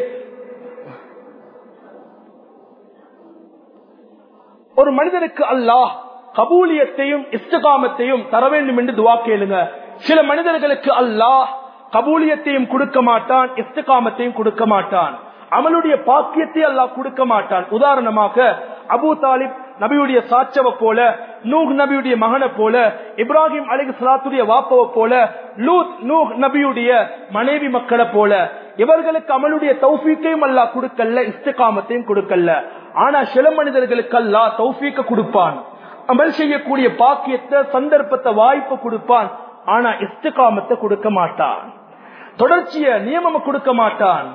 ஒரு மனிதனுக்கு அல்லாஹ் கபூலியத்தையும் இஸ்திகாமத்தையும் தர வேண்டும் என்று துஆ கேளுங்க. சில மனிதர்களுக்கு அல்லாஹ் கபூலியத்தையும் கொடுக்க மாட்டான், இஸ்திகாமத்தையும் கொடுக்க மாட்டான், அமலுடைய பாக்கியத்தை அல்லாஹ் கொடுக்க மாட்டான். உதாரணமாக அபூ தாலிப் நபியுடைய சாட்சவை போல, நூஹ் நபியுடைய மகனை போல, இப்ராஹிம் அலைஹிஸ்ஸலாத்துடைய வாப்பவை போல, லூத் நூஹ் நபியுடைய மனைவி மக்களை போல, இவர்களுக்கு அமலுடைய தௌஃபீக்கையும் அல்லாஹ் கொடுக்கல, இஸ்திகாமத்தையும் கொடுக்கல. ஆனா சில மனிதர்களுக்கு அல்லாஹ் தௌஃபீக்க கொடுப்பான், அமல் செய்யக்கூடிய பாக்கியத்தை, சந்தர்ப்பத்தை, வாய்ப்பு கொடுப்பான், ஆனா இஸ்திகாமத்தை கொடுக்க மாட்டான், தொடர்ச்சிய நியமம் கொடுக்க மாட்டான்.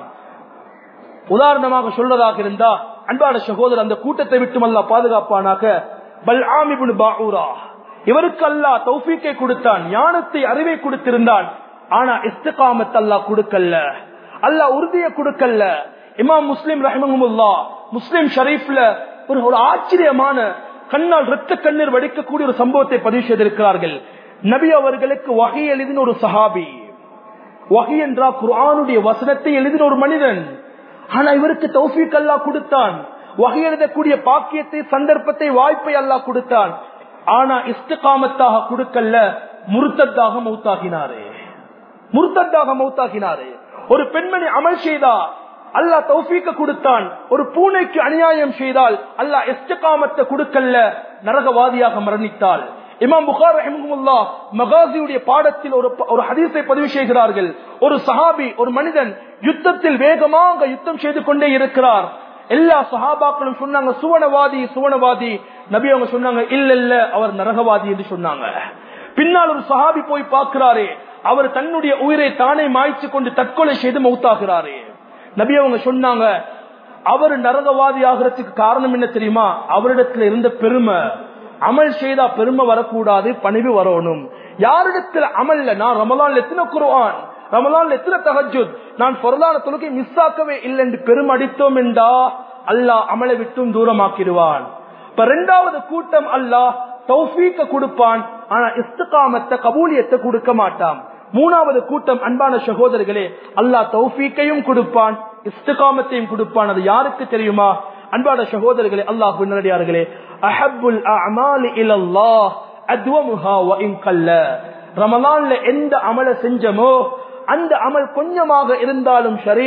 உதாரணமாக சொல்றதாக இருந்தா, அன்பான சகோதரர், அந்த கூட்டத்தை விட்டு அல்லாஹ் பாதுகாப்பானாக. பல்ஆம் இப்னு பாஊரா, இவருக்கு அல்லாஹ் தௌஃபீக்கை கொடுத்தான், ஞானத்தை, அறிவை கொடுத்திருந்தான், ஆனா இஸ்திகாமத்தை அல்லாஹ் கொடுக்கல, அல்லாஹ் உறுதியை கொடுக்கல. இமாம் முஸ்லிம் ரஹிமஹுல்லாஹ் முஸ்லிம் ஷரீஃப்ல ஒரு ஒரு ஆச்சரியமான கண்ணால் இரத்த கண்ணீர் வடிக்கக்கூடிய ஒரு சம்பவத்தை பதிவு செய்திருக்கிறார்கள். நபி அவர்களுக்கு வஹி எழுதின ஒரு சஹாபி, வஹி என்றா குர்ஆனுடைய வசனத்தை எழுதின ஒரு மனிதன், ஆனா இவருக்கு தௌஃபீக் அல்லாஹ் கொடுத்தான், வஹி எழுதக்கூடிய பாக்கியத்தை, சந்தர்ப்பத்தை, வாய்ப்பை அல்லாஹ் கொடுத்தான், ஆனா இஸ்திகாமத்தாக கொடுக்கல, முர்த்தத்தாக மௌத்தாகினாரே, முர்த்தத்தாக மௌத்தாகினாரே. ஒரு பெண்மணி அமல் செய்தா அல்லாஹ் தௌஃபீக்க கொடுத்தான், ஒரு பூனைக்கு அநியாயம் செய்தால் அல்லாஹ் இஸ்திகாமத்தை கொடுக்கல, நரகவாதியாக மரணித்தாள். இமாம் புகாரி ரஹிமஹுல்லாஹ் மகாசியுடைய பாடத்தில் ஒரு ஒரு ஹதீஸை பதிவு செய்கிறார்கள். ஒரு சஹாபி, ஒரு மனிதன் யுத்தத்தில் வேகமாக யுத்தம் செய்து கொண்டே இருக்கிறார். எல்லா சஹாபாக்களும் சொன்னாங்க சுவனவாதி சுவனவாதி. நபி அவங்க சொன்னாங்க இல்ல இல்ல அவர் நரகவாதி என்று சொன்னாங்க. பின்னால் ஒரு சஹாபி போய் பார்க்கிறாரே, அவர் தன்னுடைய உயிரை தானே மாய்ச்சு கொண்டு தற்கொலை செய்து மௌத்தாகிறாரே. நபி அவங்க சொன்னாங்க அவர் நரகவாதி ஆகிறதுக்கு காரணம் என்ன தெரியுமா? அவரிடத்துல இருந்த பெருமை. அமல் செய்தா பெருமை வரக்கூடாது, பணிவு வரணும். யாரிடத்துல அமல்ல, நான் ரமலான்ல எத்தனை குர்ஆன், ரமலான்ல எத்தனை தஹஜ்ஜுத், நான் ஃபர்லான தொழுகை மிஸ் ஆக்கவே இல்லை என்று பெருமை அடித்தோம் என்றா அல்லாஹ் அமலை விட்டும் தூரமாக்கிடுவான். இப்ப இரண்டாவது கூட்டம் அல்லாஹ் தௌஃபீக்க கொடுப்பான், ஆனா இஸ்திகாமத்தை, கபூலியத்தை கொடுக்க மாட்டான். மூணாவது கூட்டம் அன்பான சகோதரர்களே, அல்லாஹ் தௌஃபீக்கையும் கொடுப்பான், இஸ்திகாமத்தையும் கொடுப்பான். அது யாருக்கு தெரியுமா? அன்பான சகோதரர்களே, அல்லாஹ் நல்லடியார்களே, அஹப்புல் அஅமாலி இலல்லாஹ் அத்வமுஹா வ இன் கல்ல. ரமலான்ல எந்த அமலை செஞ்சமோ அந்த அமல் கொஞ்சமாக இருந்தாலும் சரி,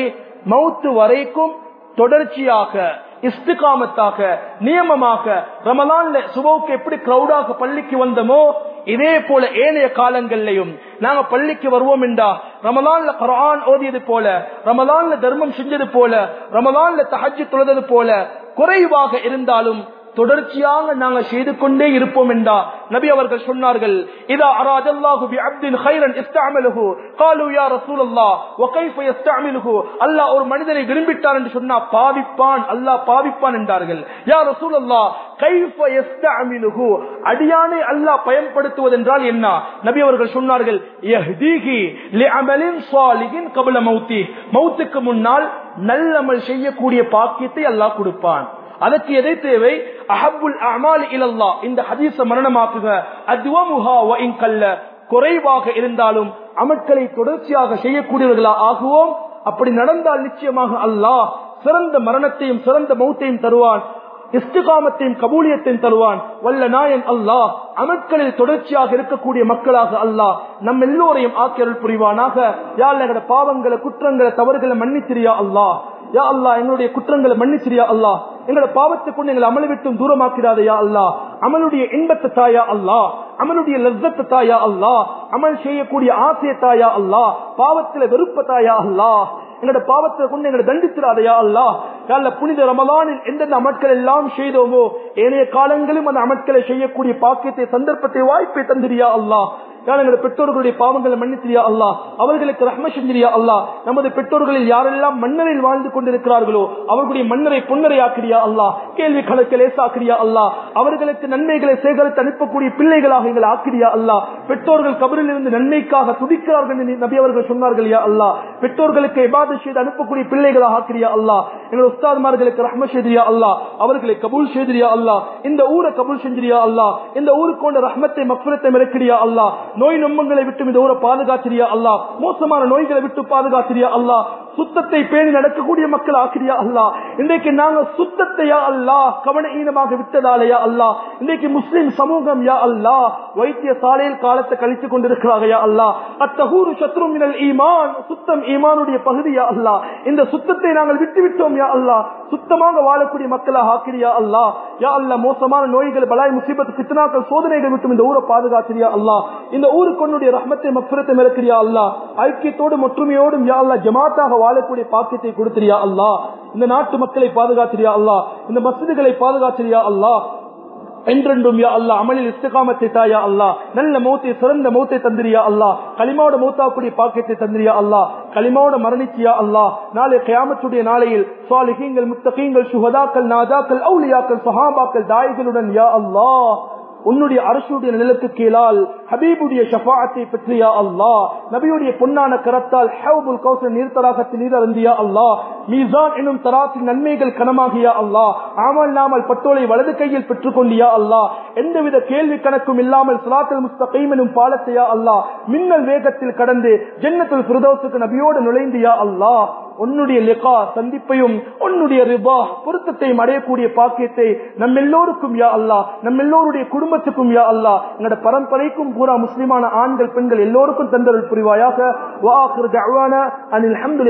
மௌத்து வரைக்கும் தொடர்ச்சியாக இஸ்திகாமத்தாக நியமமாக ரமலான்ல சுபவுக்கு எப்படி கிரௌடாக பள்ளிக்கு வந்தோமோ இதே போல ஏனைய காலங்கள்லயும் நாங்க பள்ளிக்கு வருவோம் என்றா ரமலான்ல குர்ஆன் ஓதியது போல, ரமலான்ல தர்மம் செஞ்சது போல, ரமலான்ல தஹஜ்ஜுத் தொழுதது போல குறைவாக இருந்தாலும் தொடர்ச்சியாக நாங்கள் செய்து கொண்டே இருப்போம் என்றா நபி அவர்கள் சொன்னார்கள், இதா அராதல்லாஹு பிஅப்தின் கைரன் இஸ்தஅமலுஹு قالوا يا رسول الله وكيف يستعمله அல்லாஹ் ஒரு மனிதனை விரும்பிட்டார் என்று சொன்னா பாவிப்பான், அல்லாஹ் பாவிப்பான் என்றார்கள். யா ரசூலல்லாஹ் கைஃப யஸ்தஅமிலுஹு அடியானை அல்லாஹ் பயன்படுத்துவது என்றால் என்ன? நபி அவர்கள் சொன்னார்கள், யஹ்தீஹி லிஅமலின் ஸாலிஹின் قبل மௌத்தி, மௌத்துக்கு முன்னால் நல்லமல் செய்யக்கூடிய பாக்கியத்தை அல்லாஹ் கொடுப்பான். அதற்கு எதை தேவை? அஹப்புல் அமாலி இலல்லாஹ், இந்த ஹதீஸ மரணமாக்குக. அத்வமுஹா வ இன் கல்ல, குறைவாக இருந்தாலும் அமல்களை தொடர்ச்சியாக செய்யக்கூடியவர்களா ஆகுவோம். அப்படி நடந்தால் நிச்சயமாக அல்லாஹ் சிறந்த மரணத்தையும் சிறந்த மௌத்தையும் தருவான், இஸ்திகாமத்தையும் கபூலியத்தையும் தருவான். வல்ல நாயன் அல்லாஹ் அமல்களில் தொடர்ச்சியாக இருக்கக்கூடிய மக்களாக அல்லாஹ் நம் எல்லோரையும் ஆக்கியருள் புரிவானாக. யா அல்லாஹ் எங்களுடைய பாவங்களை குற்றங்களை தவறுகளை மன்னிச்சிரியா அல்லாஹ். யா அல்லாஹ் எங்களுடைய குற்றங்களை மன்னிச்சிரியா அல்லாஹ். எங்களோட பாவத்தை கொண்டு எங்களை அமலை விட்டும் தூரமாக்கிறாதையா அல்லாஹ். அமலுடைய இன்பத்தை தாயா அல்லாஹ், அமலுடைய லஸ்ஸத்தை தாயா அல்லாஹ், அமல் செய்யக்கூடிய ஆசையை தாயா அல்லாஹ், பாவத்தில வெறுப்ப தாயா அல்லாஹ். எங்களோட பாவத்தை கொண்டு எங்களை தண்டித்திராதையா அல்லாஹ். புனித ரமலானில் எந்தெந்த அமட்கள் எல்லாம் செய்தோமோ ஏனைய காலங்களும் அந்த அமட்களை செய்யக்கூடிய பாக்கியத்தை சந்தர்ப்பத்தை வாய்ப்பை தந்திரியா அல்லாஹ். எங்களுடைய பெற்றோர்களுடைய பாவங்களை மன்னித்திரியா அல்லாஹ், அவர்களுக்கு ரஹ்ம செஞ்சிரியா அல்லாஹ். நமது பெற்றோர்களில் யாரெல்லாம் மன்னரில் வாழ்ந்து கொண்டிருக்கிறார்களோ அவர்களுடைய மன்னரை பொன்னரை ஆக்கிரியா அல்லாஹ், கேள்வி கணக்கு லேசாக்கிரியா அல்லாஹ், அவர்களுக்கு நன்மைகளை சேகரித்து அனுப்பக்கூடிய பிள்ளைகளாக எங்களை ஆக்கிரியா அல்லாஹ். பெற்றோர்கள் கபரில் இருந்து நன்மைக்காக துடிக்கிறார்கள் என்று நபி அவர்கள் சொன்னார்கள் யா அல்லாஹ். பெற்றோர்களுக்கு இபாதத் செய்து அனுப்பக்கூடிய பிள்ளைகளாக ஆக்கிரியா அல்லாஹ். எங்கள் உஸ்தாத்மார்களுக்கு ரஹ்ம செய்திரியா அல்லாஹ், அவர்களை கபூல் செய்திரியா அல்லாஹ். இந்த ஊரை கபூல் செஞ்சிரியா அல்லாஹ். இந்த ஊருக்கு கொண்ட ரஹ்மத்தை மக்ஃபிரத்தை மிரக்கிறியா அல்லாஹ். நோய் நொம்பங்களை விட்டு இந்த ஊரை பாதுகாத்திரியா அல்லாஹ். மோசமான நோய்களை விட்டு பாதுகாத்திரியா அல்லாஹ். சுத்தத்தை பேணி நடக்கக்கூடிய மக்கள் ஆக்கிரியா அல்லாஹ். இன்றைக்கு நாங்க சுத்தத்தையா அல்லாஹ் கவன ஈனமாக விட்டதாலையா அல்லாஹ். இன்றைக்கு முஸ்லிம் சமூகம் யா அல்லாஹ் வைத்திய சாலையில் காலத்தை கழித்துக் கொண்டிருக்கிறாங்க யா அல்லாஹ். அத்தஹூரு ஷத்ரு மினல் ஈமான், சுத்தம் ஈமானுடைய பகுதி யா அல்லாஹ். இந்த சுத்தத்தை நாங்கள் விட்டு விட்டோம் யா அல்லாஹ். சுத்தமாக வாழக்கூடிய மக்களாக ஆக்கிரியா அல்லாஹ். யா அல்லாஹ் மோசமான நோய்கள், பலாய், முசீபத், ஃபித்னாக்கள், சோதனைகள் விட்டு இந்த ஊரை பாதுகாத்திரியா அல்லாஹ். இந்த ஊருக்கு கொண்டுடைய ரஹ்மத்தை மக்ஃபிரத்தை மிரக்கிறியா அல்லாஹ். ஐக்கியத்தோடும் ஒற்றுமையோடும் யா அல்லாஹ் ஜமாத்தாக வாழக்கூடிய பாக்கியத்தை கொடுத்திரியா அல்லாஹ். இந்த நாட்டு மக்களை பாதுகாத்திரியா அல்லாஹ். இந்த மஸ்ஜிதுகளை பாதுகாத்திரியா அல்லாஹ். என்றென்றும் யா அல்லாஹ் அமலில் இஸ்திகாமத்தை தாயா அல்லாஹ். நல்ல மௌத்தை சிறந்த மௌத்தை தந்திரியா அல்லாஹ். கலிமாவோட மௌத்தாக்கூடிய பாக்கியத்தை தந்திரியா அல்லாஹ். கலிமாவோட மரணிச்சியா அல்லாஹ். நாளை கியாமத்துடைய நாளையில் சாலிஹீன்கள், முத்தகீன்கள், சுஹதாக்கள், நாதாக்கள், அவுலியாக்கள், சஹாபாக்கள், தாயிகளுடன் யா அல்லாஹ் உன்னுடைய அரசுடைய நிலத்து கீழால் ஹபீபுடைய ஷஃபாஅத்தை பெற்றியா அல்லாஹ். நபியுடைய பொன்னான கரத்தால் ஹவ்புல் கௌசர் நீர்த்தடாகத்தில் நீர் அருந்தியா அல்லாஹ். மீசான் என்னும் தராசின் நன்மைகள் கனமாகியா அல்லாஹ். ஆமல் நாமல் பட்டோலை வலது கையில் பெற்றுக் கொண்டியா அல்லாஹ். எந்தவித கேள்வி கணக்கும் இல்லாமல் ஸிராத்துல் முஸ்தகீம் எனும் பாலத்தையா அல்லாஹ் மின்னல் வேகத்தில் கடந்து ஜன்னத்துல் ஃபிர்தௌஸுக்கு நபியோடு நுழைந்தியா அல்லாஹ். உன்னுடைய லிகா சந்திப்பையும் உன்னுடைய ரிபா பொருத்தத்தையும் அடையக்கூடிய பாக்கியத்தை நம் எல்லோருக்கும் யா அல்லாஹ், நம் எல்லோருடைய குடும்பத்துக்கும் யா அல்லாஹ், எங்களுடைய பரம்பரைக்கும் பூரா முஸ்லிமான ஆண்கள் பெண்கள் எல்லோருக்கும் தந்தருள் புரிவாயாக. வ ஆகிரு தஅவானா அனில் ஹம்துலில்லாஹ்.